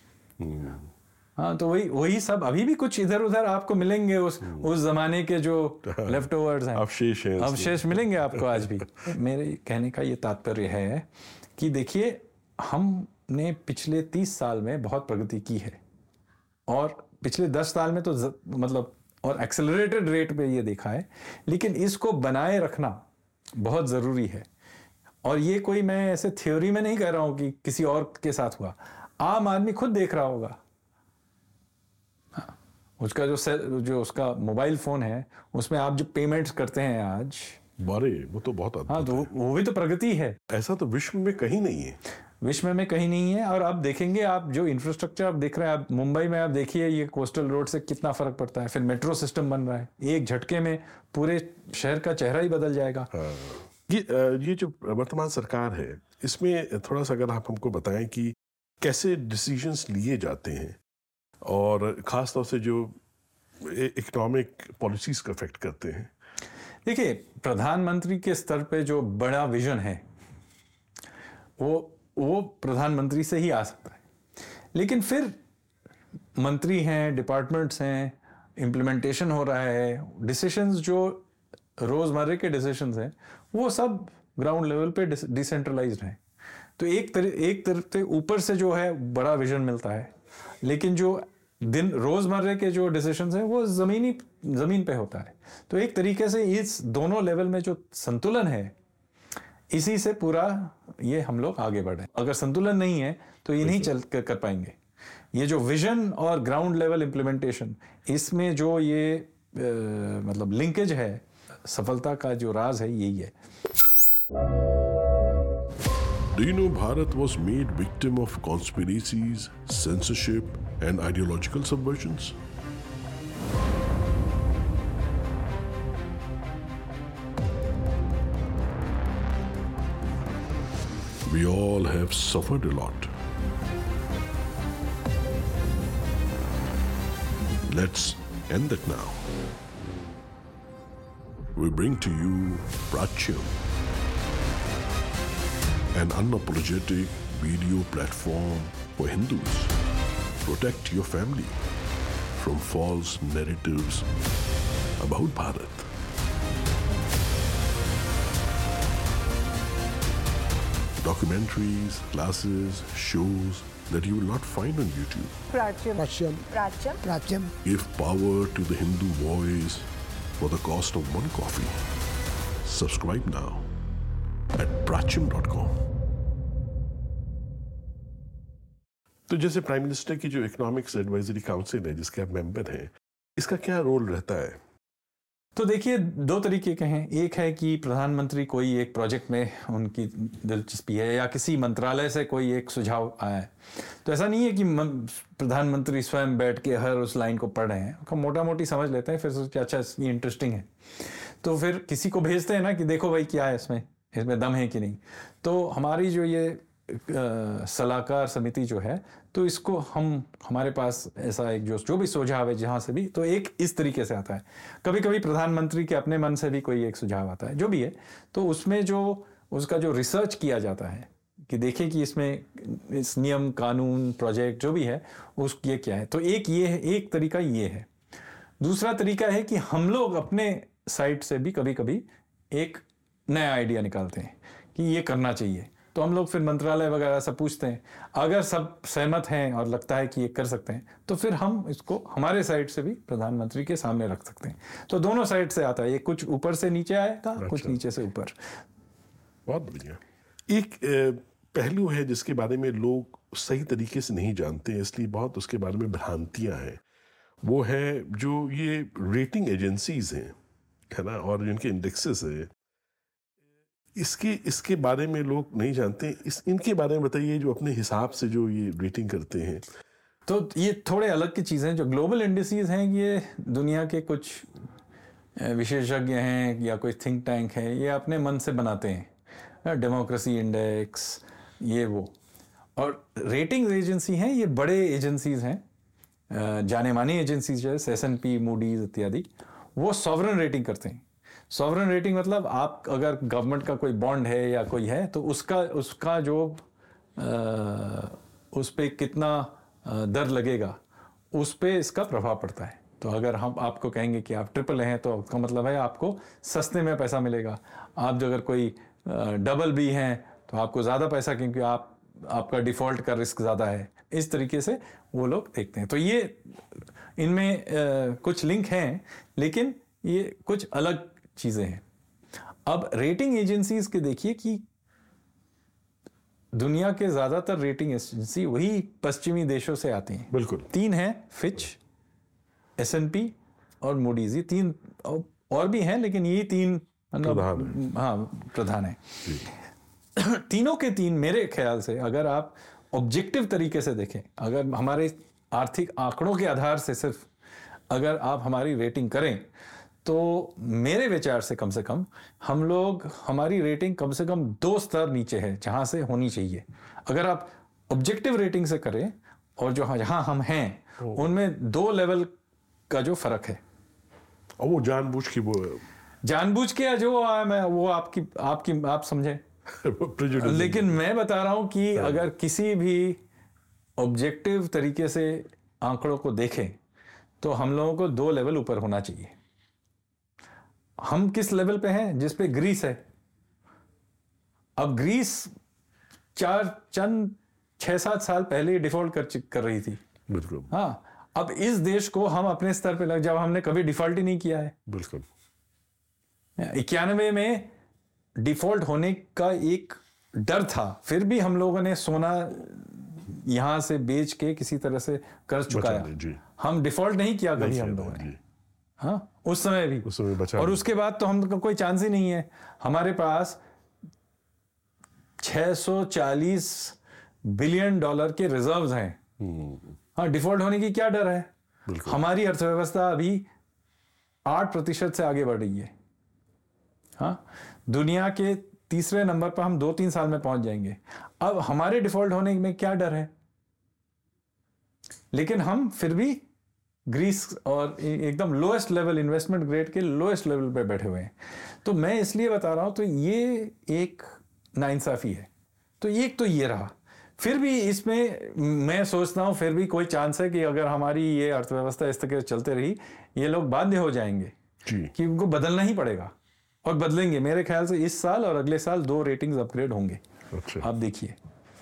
Speaker 1: हाँ, तो वही वही सब अभी भी कुछ इधर उधर आपको मिलेंगे, उस उस जमाने के जो लेफ्ट ओवर्स हैं,
Speaker 2: अवशेष हैं,
Speaker 1: अवशेष मिलेंगे आपको आज भी। मेरे कहने का ये तात्पर्य है कि देखिए, हमने पिछले तीस साल में बहुत प्रगति की है और पिछले दस साल में तो मतलब और एक्सेलरेटेड रेट पे ये देखा है, लेकिन इसको बनाए रखना बहुत ज़रूरी है। और ये कोई, मैं ऐसे थ्योरी में नहीं कह रहा हूँ कि किसी और के साथ हुआ, आम आदमी खुद देख रहा होगा। हाँ, उसका जो जो उसका मोबाइल फोन है, उसमें आप जो पेमेंट्स करते हैं आज,
Speaker 2: बारे वो तो बहुत अद्भुत
Speaker 1: हाँ, तो वो भी तो प्रगति है।
Speaker 2: ऐसा तो विश्व में कहीं नहीं है,
Speaker 1: विश्व में कहीं नहीं है। और आप देखेंगे, आप जो इंफ्रास्ट्रक्चर आप देख रहे हैं, आप मुंबई में आप देखिए, ये कोस्टल रोड से कितना फर्क पड़ता है। फिर मेट्रो सिस्टम बन रहा है, एक झटके में पूरे शहर का चेहरा ही बदल जाएगा।
Speaker 2: हाँ। ये ये जो वर्तमान सरकार है, इसमें थोड़ा सा अगर आप हमको बताएं कि कैसे डिसीजंस लिए जाते हैं और खास तौर से जो इकोनॉमिक पॉलिसीज का इफेक्ट करते हैं।
Speaker 1: देखिए, प्रधानमंत्री के स्तर पे जो बड़ा विजन है वो वो प्रधानमंत्री से ही आ सकता है, लेकिन फिर मंत्री हैं, डिपार्टमेंट्स हैं, इम्प्लीमेंटेशन हो रहा है, डिसीशंस जो रोजमर्रे के डिसीशंस हैं वो सब ग्राउंड लेवल पे डिसेंट्रलाइज्ड हैं। तो एक तरह एक तरह से ऊपर से जो है बड़ा विजन मिलता है, लेकिन जो दिन रोजमर्रे के जो डिसीजंस हैं वो जमीनी जमीन पे होता है। तो एक तरीके से इस दोनों लेवल में जो संतुलन है, इसी से पूरा ये हम लोग आगे बढ़े। अगर संतुलन नहीं है तो ये नहीं चल कर, कर पाएंगे। ये जो विजन और ग्राउंड लेवल इम्प्लीमेंटेशन, इसमें जो ये आ, मतलब लिंकेज है, सफलता का जो राज है यही है।
Speaker 2: Do you know Bharat was made victim of conspiracies, censorship, and ideological subversions? We all have suffered a lot. Let's end it now. We bring to you Prachyam, an unapologetic video platform for Hindus. Protect your family from false narratives about Bharat. Documentaries, classes, shows that you will not find on YouTube.
Speaker 3: Prachyam.
Speaker 4: Prachyam.
Speaker 3: Prachyam.
Speaker 4: Prachyam.
Speaker 2: Give power to the Hindu voice for the cost of one coffee. Subscribe now at prachyam dot com. तो जैसे प्राइम मिनिस्टर की जो इकोनॉमिक्स एडवाइजरी काउंसिल है जिसके आप मेंबर हैं, इसका क्या रोल रहता है?
Speaker 1: तो देखिए, दो तरीके के हैं। एक है कि प्रधानमंत्री कोई एक प्रोजेक्ट में उनकी दिलचस्पी है या किसी मंत्रालय से कोई एक सुझाव आया है, तो ऐसा नहीं है कि प्रधानमंत्री स्वयं बैठ के हर उस लाइन को पढ़ रहे हैं, उसको मोटा मोटी समझ लेते हैं, फिर सोचते अच्छा ये इंटरेस्टिंग है, तो फिर किसी को भेजते हैं ना कि देखो भाई क्या है इसमें, इसमें दम है कि नहीं। तो हमारी जो ये सलाहकार समिति जो है, तो इसको हम हमारे पास ऐसा एक जो जो भी सुझाव है जहाँ से भी, तो एक इस तरीके से आता है। कभी कभी प्रधानमंत्री के अपने मन से भी कोई एक सुझाव आता है, जो भी है, तो उसमें जो उसका जो रिसर्च किया जाता है कि देखें कि इसमें इस नियम कानून प्रोजेक्ट जो भी है उस ये क्या है। तो एक ये है, एक तरीका ये है। दूसरा तरीका है कि हम लोग अपने साइड से भी कभी कभी एक नया आइडिया निकालते हैं कि ये करना चाहिए, तो हम लोग फिर मंत्रालय वगैरह से पूछते हैं। अगर सब सहमत हैं और लगता है कि ये कर सकते हैं, तो फिर हम इसको हमारे साइड से भी प्रधानमंत्री के सामने रख सकते हैं। तो दोनों साइड से आता है, ये कुछ ऊपर से नीचे आएगा, अच्छा। कुछ नीचे से ऊपर।
Speaker 2: बहुत बढ़िया। एक पहलू है जिसके बारे में लोग सही तरीके से नहीं जानते, इसलिए बहुत उसके बारे में भ्रांतियां हैं। वो है जो ये रेटिंग एजेंसीज हैं, है ना, और जिनके इंडेक्सेस है, इसके इसके बारे में लोग नहीं जानते। इस इनके बारे में बताइए, जो अपने हिसाब से जो ये रेटिंग करते हैं।
Speaker 1: तो ये थोड़े अलग की चीज़ें। जो ग्लोबल इंडिसेस हैं, ये दुनिया के कुछ विशेषज्ञ हैं या कोई थिंक टैंक है, ये अपने मन से बनाते हैं, डेमोक्रेसी इंडेक्स ये वो। और रेटिंग एजेंसी हैं, ये बड़े एजेंसीज हैं, जाने मानी एजेंसीज जैसे एस एन पी, मूडीज इत्यादि, वो सॉवरन रेटिंग करते हैं। सॉवरन रेटिंग मतलब आप अगर गवर्नमेंट का कोई बॉन्ड है या कोई है, तो उसका उसका जो आ, उस पर कितना दर लगेगा, उस पर इसका प्रभाव पड़ता है। तो अगर हम आपको कहेंगे कि आप ट्रिपल हैं, तो उसका मतलब है आपको सस्ते में पैसा मिलेगा। आप जो अगर कोई डबल भी हैं, तो आपको ज़्यादा पैसा, क्योंकि आप आपका डिफ़ॉल्ट का रिस्क ज़्यादा है। इस तरीके से वो लोग देखते हैं। तो ये इनमें कुछ लिंक हैं, लेकिन ये कुछ अलग चीजें हैं। अब रेटिंग एजेंसीज के देखिए कि दुनिया के ज्यादातर रेटिंग एजेंसी वही पश्चिमी देशों से आती हैं।
Speaker 2: बिल्कुल।
Speaker 1: तीन हैं, फिच, एस एन पी और मूडीज। ये तीन और भी हैं, लेकिन ये तीन
Speaker 2: प्रधान,
Speaker 1: हाँ प्रधान है। तीनों के तीन मेरे ख्याल से, अगर आप ऑब्जेक्टिव तरीके से देखें, अगर हमारे आर्थिक आंकड़ों के आधार से सिर्फ अगर आप हमारी रेटिंग करें, तो मेरे विचार से कम से कम हम लोग, हमारी रेटिंग कम से कम दो स्तर नीचे है जहां से होनी चाहिए। अगर आप ऑब्जेक्टिव रेटिंग से करें और जो जहां हम हैं उनमें दो लेवल का जो फर्क है,
Speaker 2: और वो जानबूझ के वो
Speaker 1: जानबूझ के जो मैं वो आपकी आपकी आप समझे लेकिन मैं बता रहा हूं कि अगर किसी भी ऑब्जेक्टिव तरीके से आंकड़ों को देखें, तो हम लोगों को दो लेवल ऊपर होना चाहिए। हम किस लेवल पे हैं? जिस पे ग्रीस है। अब ग्रीस चार चंद छह सात साल पहले डिफॉल्ट कर कर रही थी।
Speaker 2: बिल्कुल।
Speaker 1: हाँ, अब इस देश को हम अपने स्तर पे लग, जब हमने कभी डिफॉल्ट ही नहीं किया है,
Speaker 2: बिल्कुल
Speaker 1: इक्यानवे में डिफॉल्ट होने का एक डर था, फिर भी हम लोगों ने सोना यहां से बेच के किसी तरह से कर्ज चुकाया।
Speaker 2: जी।
Speaker 1: हम डिफॉल्ट नहीं किया कभी हम लोगों ने, हाँ उस समय भी,
Speaker 2: उस समय बचा।
Speaker 1: और उसके बाद तो हम तो कोई चांस ही नहीं है। हमारे पास छह सौ चालीस बिलियन डॉलर के रिजर्व्स हैं। हाँ, डिफॉल्ट होने की क्या डर है? हमारी अर्थव्यवस्था अभी आठ प्रतिशत से आगे बढ़ रही है। हाँ, दुनिया के तीसरे नंबर पर हम दो तीन साल में पहुंच जाएंगे। अब हमारे डिफॉल्ट होने में क्या डर है? लेकिन हम फिर भी ग्रीस और एकदम लोएस्ट लेवल, इन्वेस्टमेंट ग्रेड के लोएस्ट लेवल पे बैठे हुए हैं। तो मैं इसलिए बता रहा हूं, तो ये एक नाइंसाफी है। तो एक तो ये रहा। फिर भी इसमें मैं सोचता हूं फिर भी कोई चांस है कि अगर हमारी ये अर्थव्यवस्था इस तरह चलते रही, ये लोग बाध्य हो जाएंगे कि उनको बदलना ही पड़ेगा, और बदलेंगे। मेरे ख्याल से इस साल और अगले साल दो रेटिंग्स अपग्रेड होंगे।
Speaker 2: अच्छा।
Speaker 1: आप देखिए।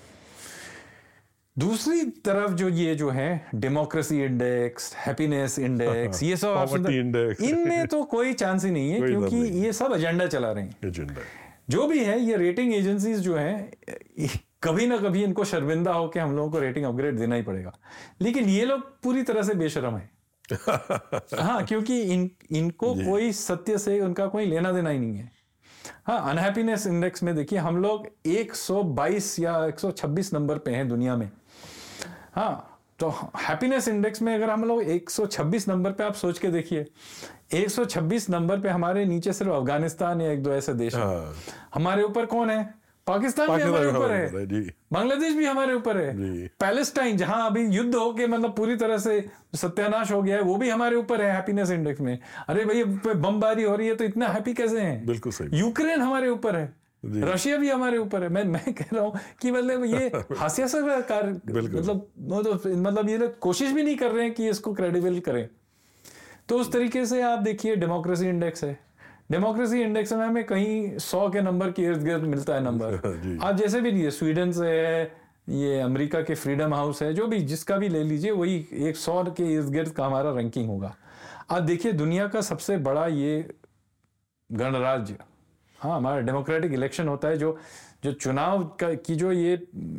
Speaker 1: दूसरी तरफ जो ये जो है डेमोक्रेसी इंडेक्स, हैप्पीनेस इंडेक्स, ये सब इनमें तो कोई चांस ही नहीं है, क्योंकि ये सब एजेंडा चला रहे हैं।
Speaker 2: एजेंडा
Speaker 1: जो भी है, ये रेटिंग एजेंसीज जो हैं, कभी ना कभी इनको शर्मिंदा हो कि हम लोगों को रेटिंग अपग्रेड देना ही पड़ेगा। लेकिन ये लोग पूरी तरह से बेशरम है। हाँ, क्योंकि इन इनको कोई सत्य से उनका कोई लेना देना ही नहीं है। हाँ, अनहैप्पीनेस इंडेक्स में देखिए हम लोग एक सौ बाईस या एक सौ छब्बीस नंबर पे हैं दुनिया में। हाँ, तो हैप्पीनेस इंडेक्स में अगर हम लोग एक सौ छब्बीस नंबर पे, आप सोच के देखिए, एक सौ छब्बीस नंबर पे हमारे नीचे सिर्फ अफगानिस्तान या एक दो ऐसे देश हैं। हमारे ऊपर कौन है? पाकिस्तान भी हमारे ऊपर है, बांग्लादेश भी हमारे ऊपर है, पैलेस्टाइन जहां अभी युद्ध हो के मतलब पूरी तरह से सत्यानाश हो गया है, वो भी हमारे ऊपर है हैप्पीनेस इंडेक्स में। अरे भैया, बमबारी हो रही है तो इतना हैप्पी कैसे हैं?
Speaker 2: बिल्कुल सही।
Speaker 1: यूक्रेन हमारे ऊपर है, रशिया भी हमारे ऊपर है। मैं मैं कह रहा हूँ कि मतलब ये हास्या सा कार्य, मतलब मतलब ये लोग कोशिश भी नहीं कर रहे हैं कि इसको क्रेडिबल करें। तो उस तरीके से आप देखिए डेमोक्रेसी इंडेक्स है। डेमोक्रेसी इंडेक्स में हमें कहीं सौ के नंबर के इर्द गिर्द मिलता है नंबर। आप जैसे भी लीजिए, स्वीडन से है, ये अमेरिका के फ्रीडम हाउस है, जो भी जिसका भी ले लीजिए, वही एक सौ के इर्द गिर्द का हमारा रैंकिंग होगा। आप देखिए दुनिया का सबसे बड़ा ये गणराज्य, हाँ, हमारा डेमोक्रेटिक इलेक्शन होता है, जो जो चुनाव का की जो ये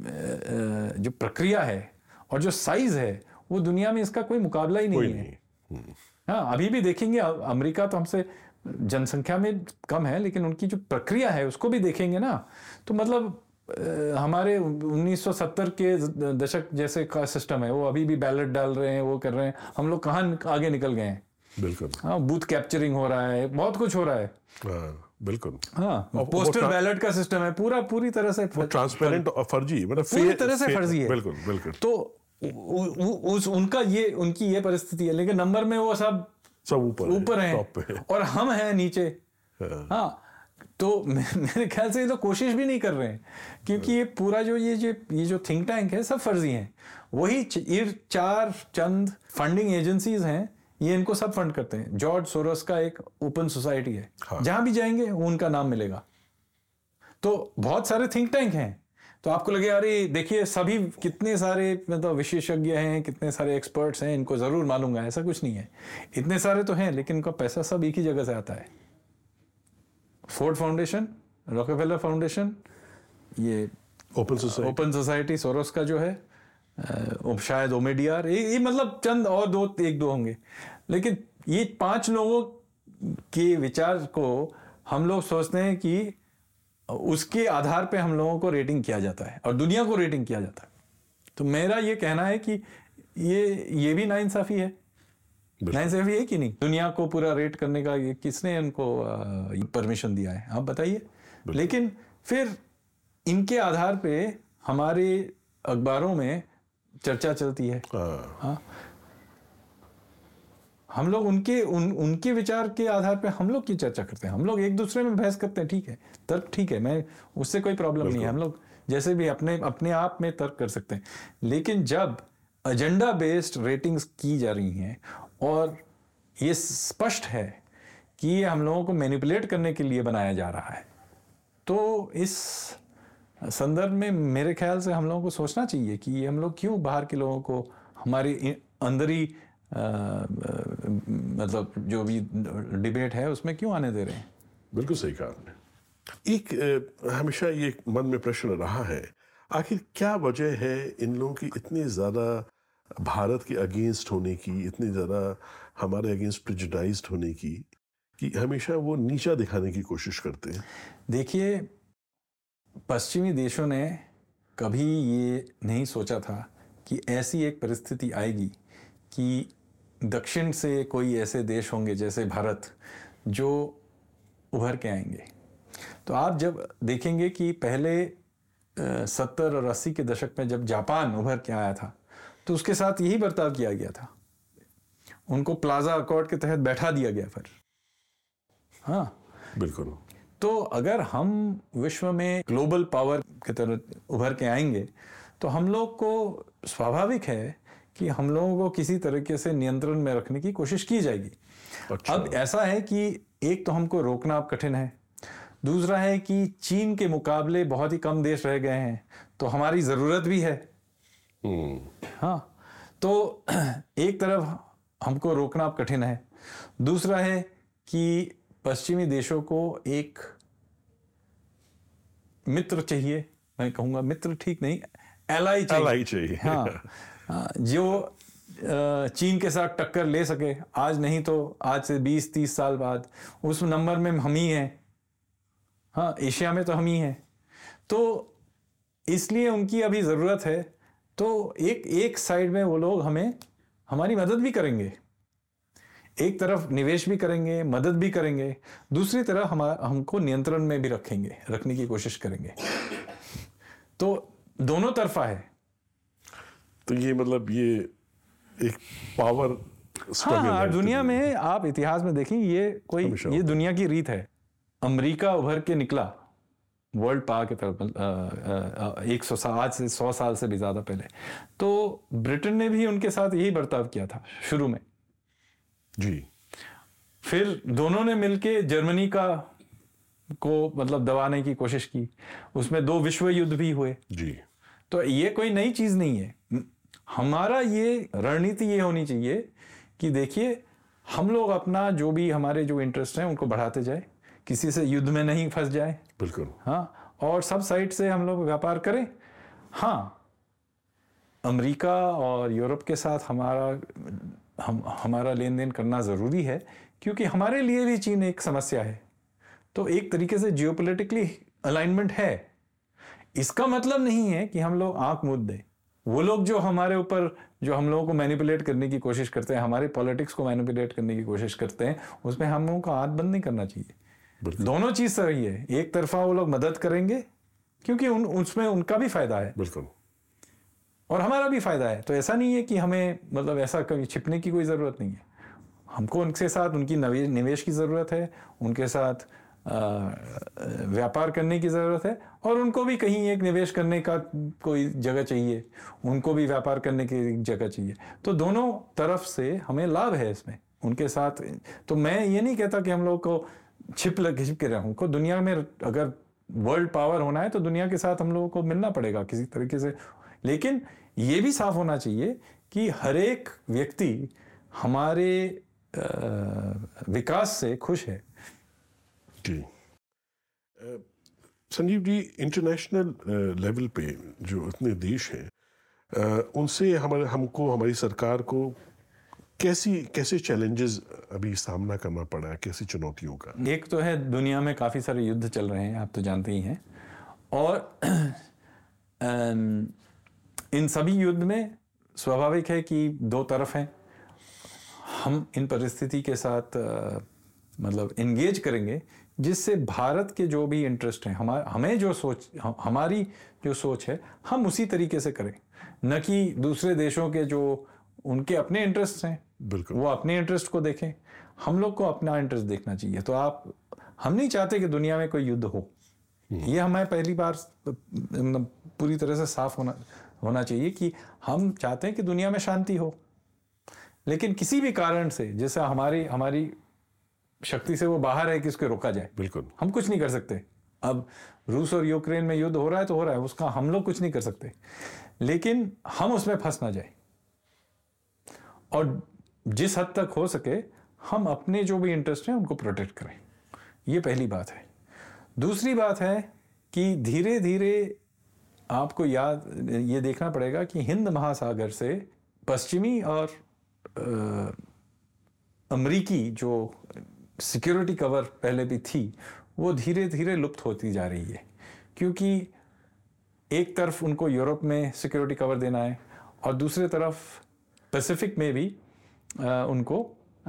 Speaker 1: जो प्रक्रिया है और जो साइज है, वो दुनिया में इसका कोई मुकाबला ही नहीं, कोई है नहीं। हाँ, अभी भी देखेंगे, अमेरिका तो हमसे जनसंख्या में कम है, लेकिन उनकी जो प्रक्रिया है उसको भी देखेंगे ना, तो मतलब हमारे उन्नीस सौ सत्तर के दशक जैसे का सिस्टम है, वो अभी भी बैलेट डाल रहे हैं, वो कर रहे हैं। हम लोग कहाँ आगे निकल गए हैं?
Speaker 2: बिल्कुल।
Speaker 1: हाँ, बूथ कैप्चरिंग हो रहा है, बहुत कुछ हो रहा है।
Speaker 2: हाँ, बिल्कुल।
Speaker 1: हाँ, पोस्टल बैलेट का सिस्टम है, पूरा पूरी तरह से
Speaker 2: ट्रांसपेरेंट और फर्जी, मतलब
Speaker 1: पूरी तरह से फर्जी है।
Speaker 2: बिल्कुल बिल्कुल।
Speaker 1: तो उ, उ, उस उनका ये उनकी ये परिस्थिति है, लेकिन नंबर में वो सब
Speaker 2: सब ऊपर
Speaker 1: ऊपर हैं और हम हैं नीचे। हाँ, तो मेरे ख्याल से ये तो कोशिश भी नहीं कर रहे हैं, क्योंकि ये पूरा जो ये जो ये जो थिंक टैंक है, सब फर्जी हैं। वही ये चार चंद फंडिंग एजेंसीज हैं, ये इनको सब फंड करते हैं। जॉर्ज सोरोस का एक ओपन सोसाइटी है, हाँ। जहां भी जाएंगे उनका नाम मिलेगा। तो बहुत सारे थिंक टैंक हैं, तो आपको लगे अरे देखिए सभी कितने सारे मतलब विशेषज्ञ हैं, कितने सारे एक्सपर्ट्स हैं, इनको जरूर मालूंगा। ऐसा कुछ नहीं है, इतने सारे तो हैं, लेकिन इनका पैसा सब एक ही जगह से आता है। फोर्ड फाउंडेशन, रॉकफेलर फाउंडेशन, ये
Speaker 2: open society
Speaker 1: open society Soros का जो है, आ, शायद ओमेडियार, ये मतलब चंद और दो एक दो होंगे, लेकिन ये पांच लोगों के विचार को हम लोग सोचते हैं कि उसके आधार पे हम लोगों को रेटिंग किया जाता है और दुनिया को रेटिंग किया जाता है। तो मेरा ये कहना है कि ये ये भी नाइंसाफी है। नाइंसाफी है कि नहीं? दुनिया को पूरा रेट करने का ये किसने इनको परमिशन दिया है, आप बताइए। लेकिन फिर इनके आधार पे हमारे अखबारों में चर्चा चलती है। हाँ, हम लोग उनके उन उनके विचार के आधार पे हम लोग की चर्चा करते हैं, हम लोग एक दूसरे में बहस करते हैं, ठीक है, तर्क ठीक है, मैं उससे कोई प्रॉब्लम नहीं है, हम लोग जैसे भी अपने अपने आप में तर्क कर सकते हैं। लेकिन जब एजेंडा बेस्ड रेटिंग्स की जा रही हैं और ये स्पष्ट है कि ये हम लोगों को मैनिपुलेट करने के लिए बनाया जा रहा है, तो इस संदर्भ में मेरे ख्याल से हम लोगों को सोचना चाहिए कि हम लोग क्यों बाहर के लोगों को हमारी अंदरी आ, मतलब जो भी डिबेट है उसमें क्यों आने दे रहे हैं?
Speaker 2: बिल्कुल सही कहा आपने। एक अ, हमेशा ये मन में प्रश्न रहा है, आखिर क्या वजह है इन लोगों की इतनी ज़्यादा भारत के अगेंस्ट होने की, इतनी ज़्यादा हमारे अगेंस्ट प्रेजुडाइज्ड होने की, कि हमेशा वो नीचा दिखाने की कोशिश करते हैं?
Speaker 1: देखिए, पश्चिमी देशों ने कभी ये नहीं सोचा था कि ऐसी एक परिस्थिति आएगी कि दक्षिण से कोई ऐसे देश होंगे जैसे भारत जो उभर के आएंगे। तो आप जब देखेंगे कि पहले सत्तर और अस्सी के दशक में जब जापान उभर के आया था तो उसके साथ यही बर्ताव किया गया था, उनको प्लाजा अकॉर्ड के तहत बैठा दिया गया फिर। हाँ
Speaker 2: बिल्कुल।
Speaker 1: तो अगर हम विश्व में ग्लोबल पावर की तरह उभर के आएंगे तो हम लोग को स्वाभाविक है कि हम लोगों को किसी तरीके से नियंत्रण में रखने की कोशिश की जाएगी।
Speaker 2: अच्छा।
Speaker 1: अब ऐसा है कि एक तो हमको रोकना अब कठिन है, दूसरा है कि चीन के मुकाबले बहुत ही कम देश रह गए हैं तो हमारी ज़रूरत भी है। हाँ, तो एक तरफ हमको रोकना अब कठिन है, दूसरा है कि पश्चिमी देशों को एक मित्र चाहिए, मैं कहूँगा मित्र ठीक नहीं, एलाई चाहिए,
Speaker 2: एलाई चाहिए।
Speaker 1: हाँ, जो चीन के साथ टक्कर ले सके, आज नहीं तो आज से बीस तीस साल बाद उस नंबर में हम ही हैं। हाँ, एशिया में तो हम ही हैं, तो इसलिए उनकी अभी ज़रूरत है। तो एक एक साइड में वो लोग हमें हमारी मदद भी करेंगे, एक तरफ निवेश भी करेंगे, मदद भी करेंगे, दूसरी तरफ हम हमको नियंत्रण में भी रखेंगे, रखने की कोशिश करेंगे। तो दोनों तरफा है।
Speaker 2: तो ये मतलब ये एक पावर
Speaker 1: हाँ, हाँ, दुनिया में आप इतिहास में देखें, ये कोई ये दुनिया की रीत है। अमेरिका उभर के निकला वर्ल्ड पावर के तरफ एक सौ आज से सौ साल से भी ज्यादा पहले, तो ब्रिटेन ने भी उनके साथ यही बर्ताव किया था शुरू में
Speaker 2: जी।
Speaker 1: फिर दोनों ने मिलके जर्मनी का को मतलब दबाने की कोशिश की, उसमें दो विश्व युद्ध भी हुए
Speaker 2: जी।
Speaker 1: तो ये कोई नई चीज नहीं है। हमारा ये रणनीति ये होनी चाहिए कि देखिए, हम लोग अपना जो भी हमारे जो इंटरेस्ट हैं उनको बढ़ाते जाए, किसी से युद्ध में नहीं फंस जाए।
Speaker 2: बिल्कुल।
Speaker 1: हाँ, और सब साइड से हम लोग व्यापार करें। हाँ, अमेरिका और यूरोप के साथ हमारा हम हमारा लेन देन करना ज़रूरी है, क्योंकि हमारे लिए भी चीन एक समस्या है। तो एक तरीके से जियोपॉलिटिकली अलाइनमेंट है। इसका मतलब नहीं है कि हम लोग आंख मूंद दें। वो लोग जो हमारे ऊपर जो हम लोगों को मैनिपुलेट करने की कोशिश करते हैं, हमारे पॉलिटिक्स को मैनिपुलेट करने की कोशिश करते हैं, उसमें हम लोगों को हाथ बंद नहीं करना चाहिए। दोनों चीज सही है। एक तरफा वो लोग मदद करेंगे क्योंकि उन उसमें उनका भी फायदा है,
Speaker 2: बिल्कुल,
Speaker 1: और हमारा भी फायदा है। तो ऐसा नहीं है कि हमें मतलब ऐसा कभी छिपने की कोई ज़रूरत नहीं है। हमको उनके साथ उनकी निवेश की ज़रूरत है, उनके साथ व्यापार करने की ज़रूरत है, और उनको भी कहीं एक निवेश करने का कोई जगह चाहिए, उनको भी व्यापार करने की जगह चाहिए। तो दोनों तरफ से हमें लाभ है इसमें उनके साथ। तो मैं ये नहीं कहता कि हम लोग को छिप लग छिप के रहूं को। दुनिया में अगर वर्ल्ड पावर होना है तो दुनिया के साथ हम लोगों को मिलना पड़ेगा किसी तरीके से, लेकिन ये भी साफ होना चाहिए कि हर एक व्यक्ति हमारे विकास से खुश है।
Speaker 2: जी। संजीव जी, इंटरनेशनल लेवल पे जो इतने देश हैं, उनसे हमारे हमको हमारी सरकार को कैसी कैसे चैलेंजेस अभी सामना करना पड़ा है, कैसी चुनौतियों का?
Speaker 1: एक तो है, दुनिया में काफ़ी सारे युद्ध चल रहे हैं, आप तो जानते ही हैं, और इन सभी युद्ध में स्वाभाविक है कि दो तरफ हैं। हम इन परिस्थिति के साथ आ, मतलब इंगेज करेंगे जिससे भारत के जो भी इंटरेस्ट हैं, हमार हमें जो सोच हम, हमारी जो सोच है हम उसी तरीके से करें, न कि दूसरे देशों के जो उनके अपने इंटरेस्ट हैं
Speaker 2: बिल्कुल
Speaker 1: वो अपने इंटरेस्ट को देखें। हम लोग को अपना इंटरेस्ट देखना चाहिए। तो आप हम नहीं चाहते कि दुनिया में कोई युद्ध हो, ये हमें पहली बार पूरी तरह से साफ होना होना चाहिए कि हम चाहते हैं कि दुनिया में शांति हो, लेकिन किसी भी कारण से जैसा हमारी हमारी शक्ति से वो बाहर है कि उसको रोका जाए।
Speaker 2: बिल्कुल,
Speaker 1: हम कुछ नहीं कर सकते। अब रूस और यूक्रेन में युद्ध हो रहा है तो हो रहा है, उसका हम लोग कुछ नहीं कर सकते, लेकिन हम उसमें फंस ना जाए। और जिस हद तक हो सके हम अपने जो भी इंटरेस्ट हैं उनको प्रोटेक्ट करें। ये पहली बात है। दूसरी बात है कि धीरे धीरे आपको याद ये देखना पड़ेगा कि हिंद महासागर से पश्चिमी और आ, अमरीकी जो सिक्योरिटी कवर पहले भी थी वो धीरे धीरे लुप्त होती जा रही है, क्योंकि एक तरफ उनको यूरोप में सिक्योरिटी कवर देना है और दूसरी तरफ पैसिफिक में भी आ, उनको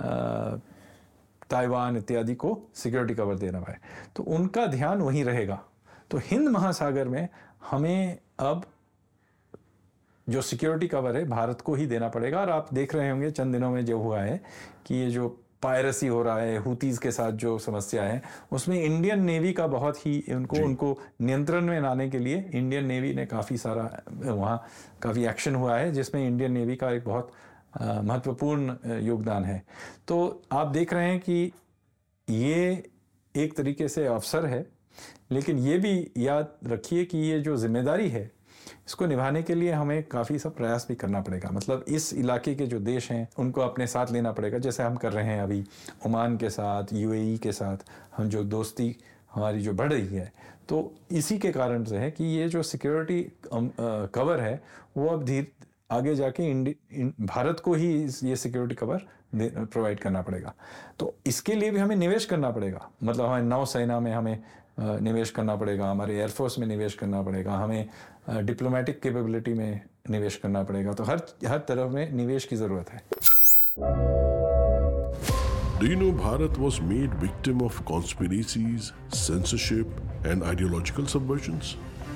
Speaker 1: ताइवान इत्यादि को सिक्योरिटी कवर देना है, तो उनका ध्यान वहीं रहेगा। तो हिंद महासागर में हमें अब जो सिक्योरिटी कवर है भारत को ही देना पड़ेगा। और आप देख रहे होंगे चंद दिनों में जो हुआ है कि ये जो पायरेसी हो रहा है, हुतीज के साथ जो समस्या है, उसमें इंडियन नेवी का बहुत ही उनको उनको नियंत्रण में लाने के लिए इंडियन नेवी ने काफ़ी सारा वहाँ काफ़ी एक्शन हुआ है, जिसमें इंडियन नेवी का एक बहुत महत्वपूर्ण योगदान है। तो आप देख रहे हैं कि ये एक तरीके से अवसर है, लेकिन ये भी याद रखिए कि ये जो जिम्मेदारी है इसको निभाने के लिए हमें काफ़ी सब प्रयास भी करना पड़ेगा। मतलब इस इलाके के जो देश हैं उनको अपने साथ लेना पड़ेगा, जैसे हम कर रहे हैं अभी ओमान के साथ, यूएई के साथ हम जो दोस्ती हमारी जो बढ़ रही है, तो इसी के कारण से है कि ये जो सिक्योरिटी कवर है वो अब धीरे आगे जाके इंडी भारत को ही ये सिक्योरिटी कवर प्रोवाइड करना पड़ेगा। तो इसके लिए भी हमें निवेश करना पड़ेगा, मतलब हमें नौसेना में हमें निवेश करना पड़ेगा, हमारे एयरफोर्स में निवेश करना पड़ेगा, हमें डिप्लोमेटिक कैपेबिलिटी में निवेश करना पड़ेगा। तो हर हर तरफ में निवेश की ज़रूरत है।
Speaker 2: Do you know Bharat was made victim of conspiracies, censorship and ideological subversions?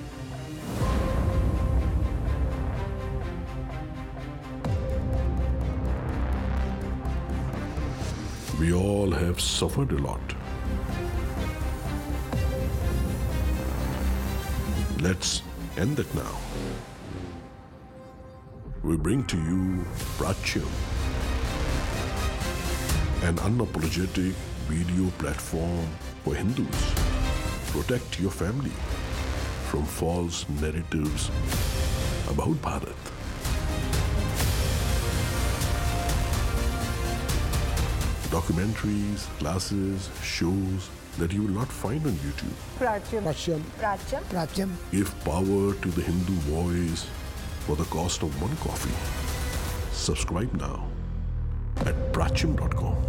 Speaker 2: We all have suffered a lot. Let's end it now. We bring to you Prachyam, an unapologetic video platform for Hindus. Protect your family from false narratives about Bharat. Documentaries, classes, shows that you will not find on YouTube.
Speaker 3: Prachyam.
Speaker 4: Prachyam.
Speaker 3: Prachyam.
Speaker 4: Prachyam.
Speaker 2: Give power to the Hindu voice for the cost of one coffee. Subscribe now at prachyam dot com.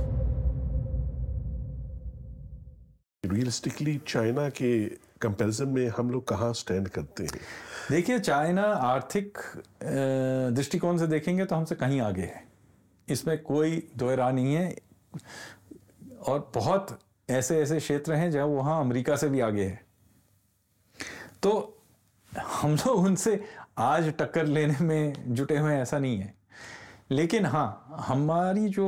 Speaker 2: Realistically, China के कंपैरिजन में हम लोग कहाँ स्टैंड करते हैं?
Speaker 1: देखिए, चाइना आर्थिक दृष्टिकोण से देखेंगे तो हमसे कहीं आगे है, इसमें कोई दो राय नहीं है। और बहुत ऐसे ऐसे क्षेत्र हैं जहाँ वहाँ अमेरिका से भी आगे है। तो हम लोग उनसे आज टक्कर लेने में जुटे हुए हैं ऐसा नहीं है, लेकिन हाँ, हमारी जो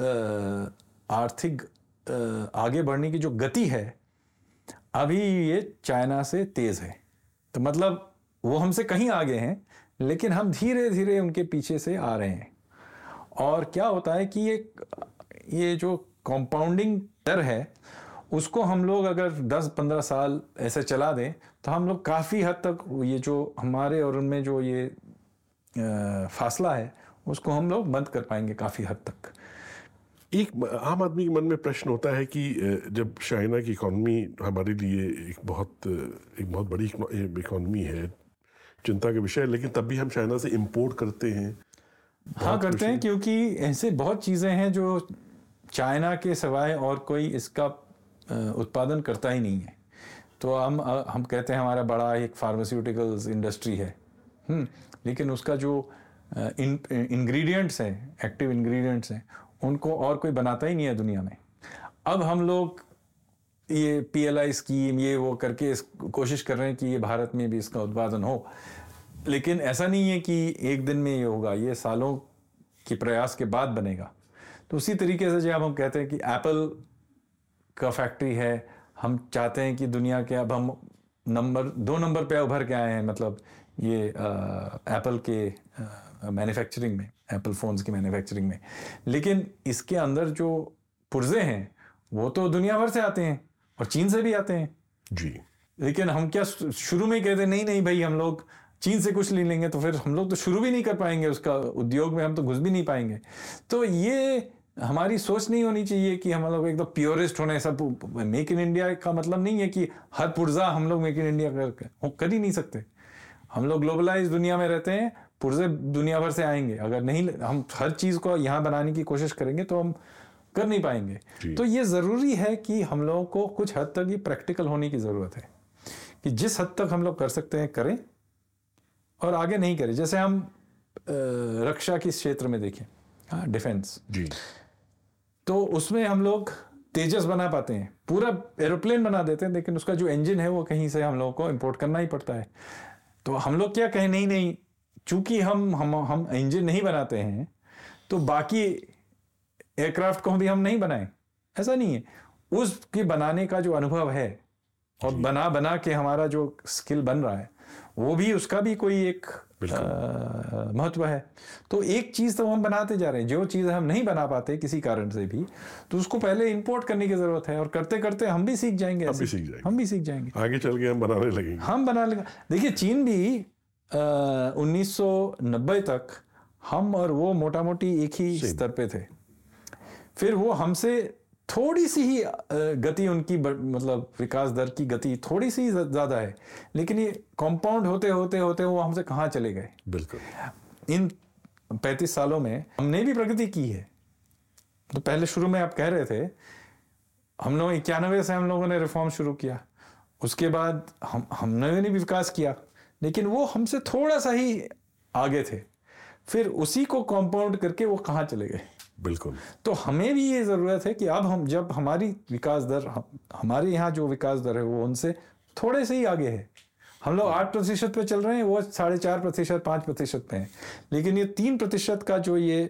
Speaker 1: आर्थिक आगे बढ़ने की जो गति है अभी ये चाइना से तेज है। तो मतलब वो हमसे कहीं आगे हैं, लेकिन हम धीरे धीरे उनके पीछे से आ रहे हैं। और क्या होता है कि ये ये जो कंपाउंडिंग दर है उसको हम लोग अगर दस पंद्रह साल ऐसे चला दें तो हम लोग काफ़ी हद तक ये जो हमारे और उनमें जो ये फासला है उसको हम लोग बंद कर पाएंगे काफ़ी हद तक।
Speaker 2: एक आम आदमी के मन में प्रश्न होता है कि जब चाइना की इकॉनमी हमारे लिए एक बहुत एक बहुत बड़ी इकॉनमी है, चिंता का विषय है, लेकिन तब भी हम चाइना से इंपोर्ट करते हैं।
Speaker 1: हाँ करते हैं, क्योंकि ऐसे बहुत चीज़ें हैं जो चाइना के सिवाय और कोई इसका उत्पादन करता ही नहीं है। तो हम हम कहते हैं हमारा बड़ा एक फार्मास्यूटिकल्स इंडस्ट्री है, हम्म लेकिन उसका जो इन इंग्रेडिएंट्स हैं, एक्टिव इंग्रेडिएंट्स हैं, उनको और कोई बनाता ही नहीं है दुनिया में। अब हम लोग ये पीएलआई स्कीम ये वो करके इस कोशिश कर रहे हैं कि ये भारत में भी इसका उत्पादन हो, लेकिन ऐसा नहीं है कि एक दिन में ये होगा, ये सालों के प्रयास के बाद बनेगा। तो उसी तरीके से जब हम कहते हैं कि एप्पल का फैक्ट्री है, हम चाहते हैं कि दुनिया के अब हम नंबर दो नंबर पे उभर के आए हैं, मतलब ये एप्पल के मैन्युफैक्चरिंग में, एप्पल फ़ोन्स की मैन्युफैक्चरिंग में। लेकिन इसके अंदर जो पुर्जे हैं वो तो दुनिया भर से आते हैं और चीन से भी आते हैं
Speaker 2: जी।
Speaker 1: लेकिन हम क्या शुरू में कहते नहीं नहीं भाई हम लोग चीन से कुछ ले लेंगे तो फिर हम लोग तो शुरू भी नहीं कर पाएंगे, उसका उद्योग में हम तो घुस भी नहीं पाएंगे। तो ये हमारी सोच नहीं होनी चाहिए कि हम लोग एकदम प्योरिस्ट होने, सब मेक इन इंडिया का मतलब नहीं है कि हर पुर्जा हम लोग मेक इन इंडिया कर, कर ही नहीं सकते। हम लोग ग्लोबलाइज दुनिया में रहते हैं, पुर्जे दुनिया भर से आएंगे, अगर नहीं हम हर चीज को यहाँ बनाने की कोशिश करेंगे तो हम कर नहीं पाएंगे। तो ये जरूरी है कि हम लोगों को कुछ हद तक ये प्रैक्टिकल होने की जरूरत है कि जिस हद तक हम लोग कर सकते हैं करें और आगे नहीं करें। जैसे हम रक्षा के क्षेत्र में देखें, हाँ डिफेंस
Speaker 2: जी,
Speaker 1: तो उसमें हम लोग तेजस बना पाते हैं, पूरा एरोप्लेन बना देते हैं, लेकिन उसका जो इंजन है वो कहीं से हम लोगों को इंपोर्ट करना ही पड़ता है। तो हम लोग क्या कहें, नहीं नहीं चूंकि हम हम हम इंजन नहीं बनाते हैं तो बाकी एयरक्राफ्ट को भी हम नहीं बनाएं, ऐसा नहीं है। उसके बनाने का जो अनुभव है और बना बना के हमारा जो स्किल बन रहा है वो भी, उसका भी कोई एक महत्व है। तो एक चीज तो हम बनाते जा रहे हैं, जो चीज हम नहीं बना पाते किसी कारण से भी, तो उसको पहले इंपोर्ट करने की जरूरत है, और करते करते हम भी सीख जाएंगे,
Speaker 2: हम भी सीख जाएंगे,
Speaker 1: हम भी सीख जाएंगे,
Speaker 2: आगे चल के हम बनाने लगेंगे,
Speaker 1: हम बना लेंगे। देखिए चीन भी उन्नीस सौ नब्बे तक हम और वो मोटा मोटी एक ही स्तर पे थे, फिर वो हमसे थोड़ी सी ही गति, उनकी मतलब विकास दर की गति थोड़ी सी ज्यादा है, लेकिन ये कंपाउंड होते होते होते वो हमसे कहाँ चले गए।
Speaker 2: बिल्कुल
Speaker 1: इन पैंतीस सालों में हमने भी प्रगति की है। तो पहले शुरू में आप कह रहे थे, हम लोग इक्यानवे से हम लोगों ने रिफॉर्म शुरू किया, उसके बाद हम हमने भी विकास किया, लेकिन वो हमसे थोड़ा सा ही आगे थे, फिर उसी को कंपाउंड करके वो कहाँ चले गए।
Speaker 2: बिल्कुल।
Speaker 1: तो हमें भी ये जरूरत है कि अब हम जब हमारी विकास दर हम, हमारे यहाँ जो विकास दर है वो उनसे थोड़े से ही आगे है। हम लोग आठ प्रतिशत पे चल रहे हैं, वो साढ़े चार प्रतिशत पाँच प्रतिशत पे हैं, लेकिन ये तीन प्रतिशत का जो ये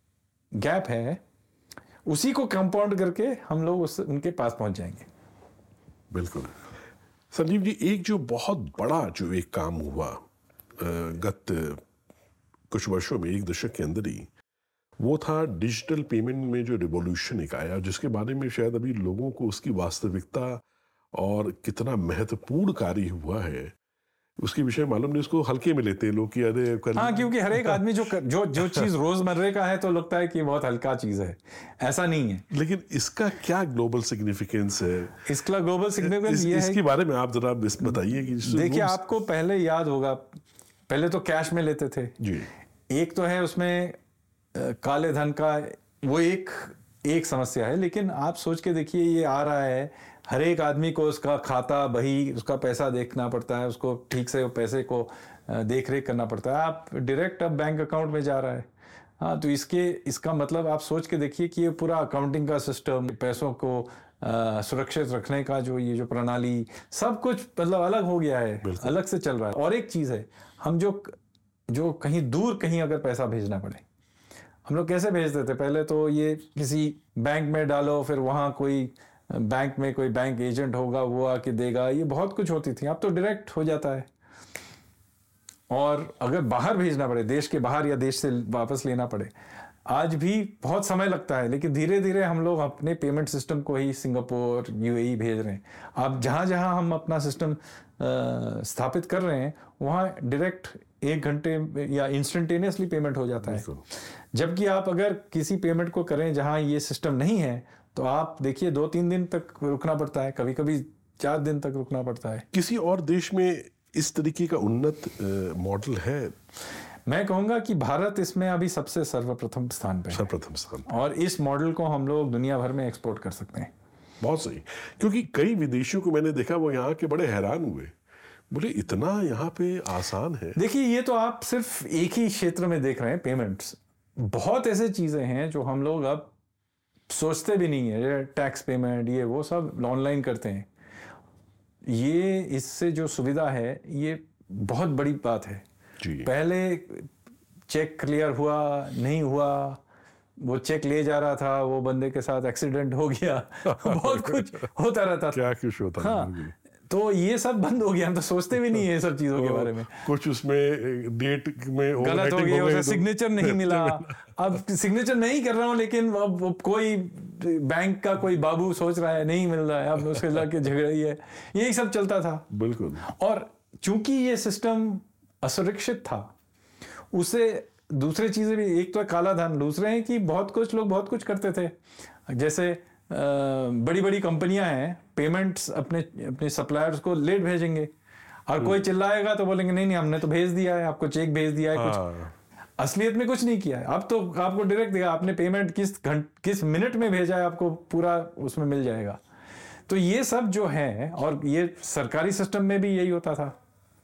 Speaker 1: गैप है उसी को कंपाउंड करके हम लोग उस उनके पास पहुंच जाएंगे।
Speaker 2: बिल्कुल। संजीव जी, एक जो बहुत बड़ा जो एक काम हुआ गत कुछ वर्षों में, एक दशक के अंदर ही, वो था डिजिटल पेमेंट में जो रिवॉल्यूशन एक आया, जिसके बारे में शायद अभी लोगों को उसकी वास्तविकता और कितना महत्वपूर्ण कार्य हुआ है उसके विषय मालूम नहीं। उसको हल्के में लेते हैं लोग कि अरे कर...
Speaker 1: हाँ, क्योंकि हर एक आदमी जो जो जो चीज रोजमर्रे का है तो लगता है कि बहुत हल्का चीज है, ऐसा नहीं है।
Speaker 2: लेकिन इसका क्या ग्लोबल सिग्निफिकेंस है?
Speaker 1: इसका ग्लोबल सिग्निफिकेंस
Speaker 2: इस,
Speaker 1: ये है,
Speaker 2: इसके बारे में आप जरा बताइए कि
Speaker 1: देखिए आपको पहले याद होगा, पहले तो कैश में लेते थे
Speaker 2: जी।
Speaker 1: एक तो है उसमें काले धन का वो एक एक समस्या है, लेकिन आप सोच के देखिए ये आ रहा है, हर एक आदमी को उसका खाता बही, उसका पैसा देखना पड़ता है, उसको ठीक से पैसे को देख रेख करना पड़ता है। आप डायरेक्ट अब बैंक अकाउंट में जा रहा है। हाँ, तो इसके इसका मतलब आप सोच के देखिए कि ये पूरा अकाउंटिंग का सिस्टम, पैसों को आ, सुरक्षित रखने का जो ये जो प्रणाली, सब कुछ मतलब अलग हो गया है, अलग से चल रहा है। और एक चीज है, हम जो जो कहीं दूर कहीं अगर पैसा भेजना पड़े, हम लोग कैसे भेजते थे? पहले तो ये किसी बैंक में डालो, फिर वहाँ कोई बैंक में कोई बैंक एजेंट होगा, वो आके देगा, ये बहुत कुछ होती थी। अब तो डायरेक्ट हो जाता है। और अगर बाहर भेजना पड़े, देश के बाहर या देश से वापस लेना पड़े, आज भी बहुत समय लगता है, लेकिन धीरे धीरे हम लोग अपने पेमेंट सिस्टम को ही सिंगापुर, यूएई भेज रहे हैं। अब जहाँ जहाँ हम अपना सिस्टम स्थापित कर रहे हैं वहाँ डायरेक्ट एक घंटे या इंस्टेंटेनियसली पेमेंट हो जाता है। जबकि आप अगर किसी पेमेंट को करें जहाँ ये सिस्टम नहीं है, तो आप देखिए दो तीन दिन तक रुकना पड़ता है, कभी कभी चार दिन तक रुकना पड़ता है।
Speaker 2: किसी और देश में इस तरीके का उन्नत मॉडल है?
Speaker 1: मैं कहूँगा कि भारत इसमें अभी सबसे सर्वप्रथम स्थान पे है।
Speaker 2: सर्वप्रथम स्थान, और
Speaker 1: इस मॉडल को हम लोग दुनिया भर में एक्सपोर्ट कर सकते हैं।
Speaker 2: बहुत सही, क्योंकि कई विदेशियों को मैंने देखा, वो यहाँ के बड़े हैरान हुए, बोले इतना यहाँ पे आसान है।
Speaker 1: देखिए ये तो आप सिर्फ एक ही क्षेत्र में देख रहे हैं पेमेंट्स, बहुत ऐसे चीजें हैं जो हम लोग अब सोचते भी नहीं है। टैक्स पेमेंट, ये वो सब ऑनलाइन करते हैं। ये इससे जो सुविधा है ये बहुत बड़ी बात है
Speaker 2: जी।
Speaker 1: पहले चेक क्लियर हुआ नहीं हुआ, वो चेक ले जा रहा था, वो बंदे के साथ एक्सीडेंट हो गया बहुत कुछ होता रहता था।
Speaker 2: क्या कुछ होता
Speaker 1: हाँ, तो ये सब बंद हो गया। हम तो सोचते भी नहीं है सब चीजों के बारे में।
Speaker 2: कुछ उसमें डेट में
Speaker 1: गलत हो गया, उसे सिग्नेचर नहीं मिला। अब सिग्नेचर नहीं कर रहा हूँ, लेकिन अब कोई बैंक का कोई बाबू सोच रहा है नहीं मिल रहा है, अब उसके लाके झगड़ा ही है, यही सब चलता था।
Speaker 2: बिल्कुल।
Speaker 1: और चूंकि ये सिस्टम असुरक्षित था, उसे दूसरे चीज़ें भी, एक तो काला धन, दूसरे हैं कि बहुत कुछ लोग बहुत कुछ करते थे। जैसे बड़ी बड़ी कंपनियां हैं, पेमेंट्स अपने अपने सप्लायर्स को लेट भेजेंगे, और कोई चिल्लाएगा तो बोलेंगे नहीं नहीं हमने तो भेज दिया है, आपको चेक भेज दिया है, कुछ असलियत में कुछ नहीं किया है। अब तो आपको डायरेक्ट देगा, आपने पेमेंट किस घंट किस मिनट में भेजा है, आपको पूरा उसमें मिल जाएगा। तो ये सब जो है, और ये सरकारी सिस्टम में भी यही होता था।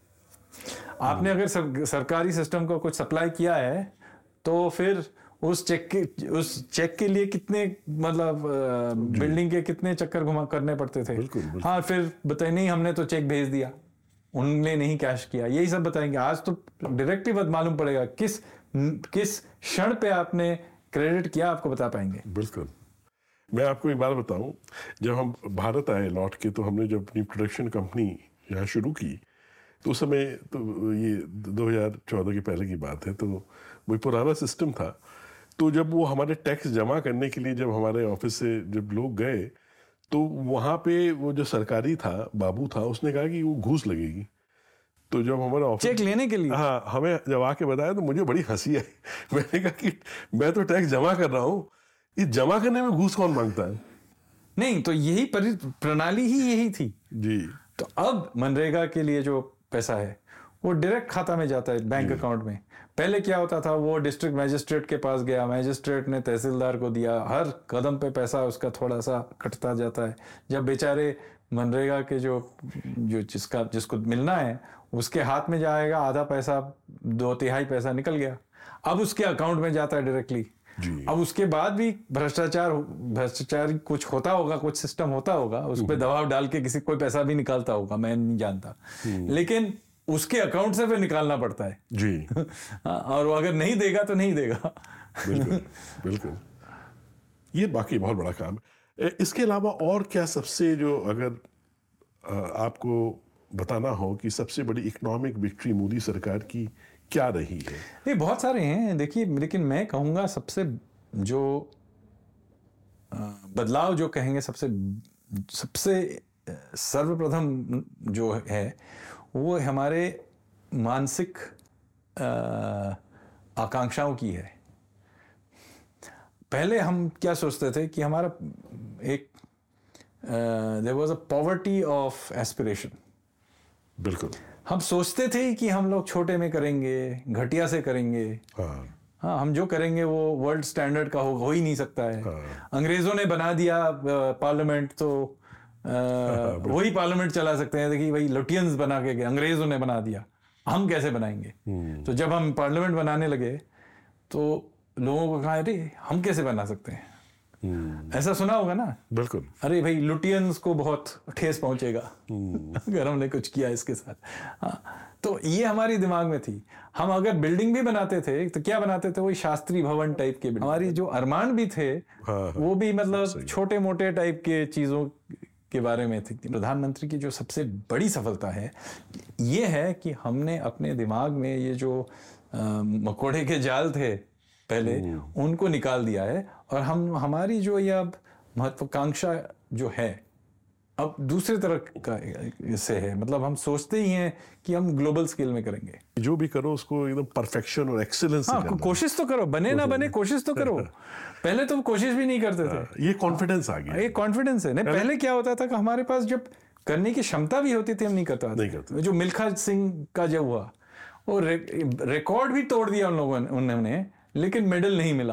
Speaker 1: आपने अगर सर, सरकारी सिस्टम को कुछ सप्लाई किया है तो फिर उस चेक के उस चेक के लिए कितने मतलब बिल्डिंग के कितने चक्कर घुमा करने पड़ते थे।
Speaker 2: बिल्कुल, बिल्कुल।
Speaker 1: हाँ, फिर बताए नहीं हमने तो चेक भेज दिया, उनने नहीं कैश किया, यही सब बताएंगे। आज तो डायरेक्टली बात मालूम पड़ेगा किस किस क्षण पे आपने क्रेडिट किया, आपको बता पाएंगे।
Speaker 2: बिल्कुल। मैं आपको एक बात बताऊं, जब हम भारत आए लौट के, तो हमने जब अपनी प्रोडक्शन कंपनी यहाँ शुरू की, तो उस समय, तो ये दो हज़ार चौदह के पहले की बात है, तो वो पुराना सिस्टम था। तो जब वो हमारे टैक्स जमा करने के लिए जब हमारे ऑफिस से जब लोग गए, तो वहाँ पे वो जो सरकारी था, बाबू था, उसने कहा कि वो घूस लगेगी। तो जब हमारे ऑफिस
Speaker 1: चेक लेने के लिए,
Speaker 2: हाँ, हमें जब आके बताया तो मुझे बड़ी हंसी आई। मैंने कहा कि मैं तो टैक्स जमा कर रहा हूँ, ये जमा करने में घूस कौन मांगता है?
Speaker 1: नहीं, तो यही प्रणाली ही यही थी
Speaker 2: जी।
Speaker 1: तो अब मनरेगा के लिए जो पैसा है वो डायरेक्ट खाता में जाता है, बैंक अकाउंट में। पहले क्या होता था, वो डिस्ट्रिक्ट मैजिस्ट्रेट के पास गया, मैजिस्ट्रेट ने तहसीलदार को दिया, हर कदम पे पैसा उसका थोड़ा सा कटता जाता है। जब बेचारे मनरेगा के जो जो जिसका जिसको मिलना है उसके हाथ में जाएगा, आधा पैसा, दो तिहाई पैसा निकल गया, अब उसके अकाउंट में जाता है डायरेक्टली। अब उसके बाद भी भ्रष्टाचार भ्रष्टाचार कुछ होता होगा, कुछ सिस्टम होता होगा, उस पर दबाव डाल के किसी कोई पैसा भी निकालता होगा, मैं नहीं जानता, लेकिन उसके अकाउंट से फिर निकालना पड़ता है
Speaker 2: जी।
Speaker 1: और वो अगर नहीं देगा तो नहीं देगा।
Speaker 2: बिल्कुल, बिल्कुल। ये बाकी बहुत बड़ा काम है। इसके अलावा और क्या सबसे, जो अगर आपको बताना हो कि सबसे बड़ी इकोनॉमिक विक्ट्री मोदी सरकार की क्या रही है?
Speaker 1: ये बहुत सारे हैं, देखिए, लेकिन मैं कहूँगा सबसे जो बदलाव जो कहेंगे, सबसे सबसे सर्वप्रथम जो है वो हमारे मानसिक आकांक्षाओं की है। पहले हम क्या सोचते थे कि हमारा एक there was a poverty of aspiration.
Speaker 2: बिल्कुल।
Speaker 1: हम सोचते थे कि हम लोग छोटे में करेंगे, घटिया से करेंगे।
Speaker 2: हाँ,
Speaker 1: हाँ, हम जो करेंगे वो वर्ल्ड स्टैंडर्ड का हो, हो ही नहीं सकता है।
Speaker 2: हाँ।
Speaker 1: अंग्रेजों ने बना दिया पार्लियामेंट, तो वही पार्लियामेंट चला सकते हैं। देखिए भाई, लुटियंस बना के गए, अंग्रेजों ने बना दिया, हम कैसे बनाएंगे? तो जब हम पार्लियामेंट बनाने लगे तो लोगों को कहा, अरे हम कैसे बना सकते हैं? ऐसा सुना होगा ना?
Speaker 2: बिल्कुल।
Speaker 1: अरे भाई, लुटियंस को बहुत ठेस पहुंचेगा अगर हमने कुछ किया इसके साथ। हाँ, तो ये हमारी दिमाग में थी। हम अगर बिल्डिंग भी बनाते थे तो क्या बनाते थे, वही शास्त्री भवन टाइप के। हमारी जो अरमान भी थे, हाँ, हाँ, वो भी मतलब छोटे मोटे टाइप के चीजों के बारे में थी। प्रधानमंत्री की जो सबसे बड़ी सफलता है ये है कि हमने अपने दिमाग में ये जो आ, मकोड़े के जाल थे पहले, उनको निकाल दिया है, और हम हमारी जो ये अब महत्वाकांक्षा जो है अब दूसरे तरह का से है। मतलब हम सोचते ही हैं कि हम ग्लोबल स्केल में करेंगे,
Speaker 2: जो भी करो उसको एकदम परफेक्शन और एक्सीलेंस।
Speaker 1: हाँ, कोशिश तो करो, बने ना बने कोशिश तो करो। पहले तो कोशिश भी नहीं करते थे।
Speaker 2: ये कॉन्फिडेंस आ गया,
Speaker 1: ये कॉन्फिडेंस है। नहीं, पहले क्या होता था कि हमारे पास जब करने की क्षमता भी होती थी, हम नहीं करता
Speaker 2: नहीं करते।
Speaker 1: जो मिल्खा सिंह का जब हुआ, वो रिकॉर्ड भी तोड़ दिया उन लोगों ने, उन्होंने, लेकिन मेडल नहीं मिला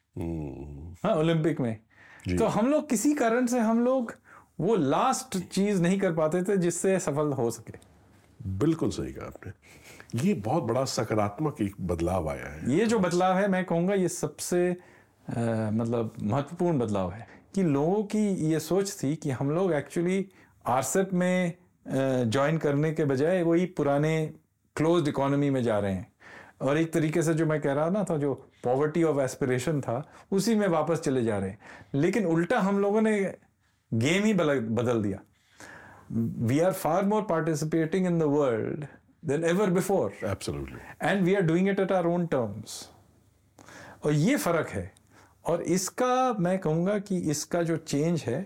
Speaker 1: हाँ ओलंपिक में। तो हम लोग किसी कारण से हम लोग वो लास्ट चीज नहीं कर पाते थे जिससे सफल हो सके।
Speaker 2: बिल्कुल सही कहा आपने। ये बहुत बड़ा सकारात्मक एक बदलाव आया है।
Speaker 1: ये जो बदलाव है, मैं कहूँगा ये सबसे आ, मतलब महत्वपूर्ण बदलाव है कि लोगों की ये सोच थी कि हम लोग एक्चुअली आरसेप में ज्वाइन करने के बजाय वही पुराने क्लोज्ड इकोनॉमी में जा रहे हैं, और एक तरीके से जो मैं कह रहा ना था, जो पॉवर्टी ऑफ एस्पिरेशन था, उसी में वापस चले जा रहे हैं। लेकिन उल्टा हम लोगों ने गेम ही बदल दिया। We are far more participating in the world than ever before,
Speaker 2: absolutely,
Speaker 1: and we are doing it at our own terms. और ये फर्क है, और इसका मैं कहूँगा कि इसका जो चेंज है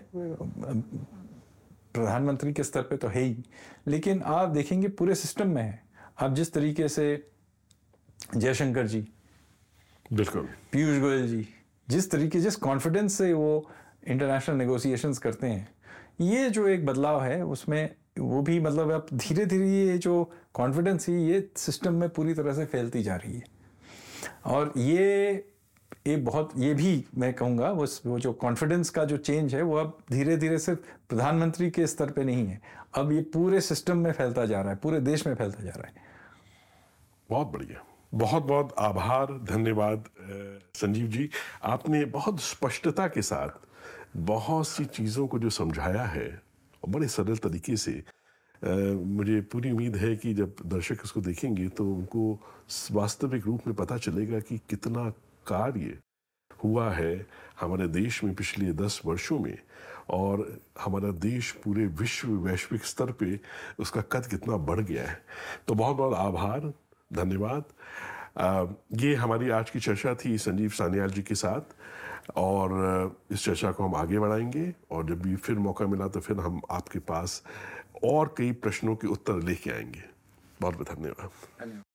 Speaker 1: प्रधानमंत्री के स्तर पे तो है ही, लेकिन आप देखेंगे पूरे सिस्टम में है। अब जिस तरीके से जयशंकर जी,
Speaker 2: बिल्कुल,
Speaker 1: पीयूष गोयल जी, जिस तरीके जिस कॉन्फिडेंस से वो इंटरनेशनल नेगोशिएशंस करते हैं, ये जो एक बदलाव है उसमें वो भी मतलब अब धीरे धीरे ये जो कॉन्फिडेंस है ये सिस्टम में पूरी तरह से फैलती जा रही है। और ये एक बहुत ये भी मैं कहूँगा वो वो जो कॉन्फिडेंस का जो चेंज है वो अब धीरे धीरे सिर्फ प्रधानमंत्री के स्तर पे नहीं है, अब ये पूरे सिस्टम में फैलता जा रहा है, पूरे देश में फैलता जा रहा है।
Speaker 2: बहुत बढ़िया, बहुत बहुत आभार, धन्यवाद संजीव जी। आपने बहुत स्पष्टता के साथ बहुत सी चीज़ों को जो समझाया है और बड़े सरल तरीके से, आ, मुझे पूरी उम्मीद है कि जब दर्शक इसको देखेंगे तो उनको वास्तविक रूप में पता चलेगा कि कितना कार्य हुआ है हमारे देश में पिछले दस वर्षों में, और हमारा देश पूरे विश्व वैश्विक स्तर पे उसका कद कितना बढ़ गया है। तो बहुत बहुत आभार, धन्यवाद। आ, ये हमारी आज की चर्चा थी संजीव सान्याल जी के साथ, और इस चर्चा को हम आगे बढ़ाएंगे, और जब भी फिर मौका मिला तो फिर हम आपके पास और कई प्रश्नों के उत्तर लेके आएंगे। बहुत बहुत धन्यवाद।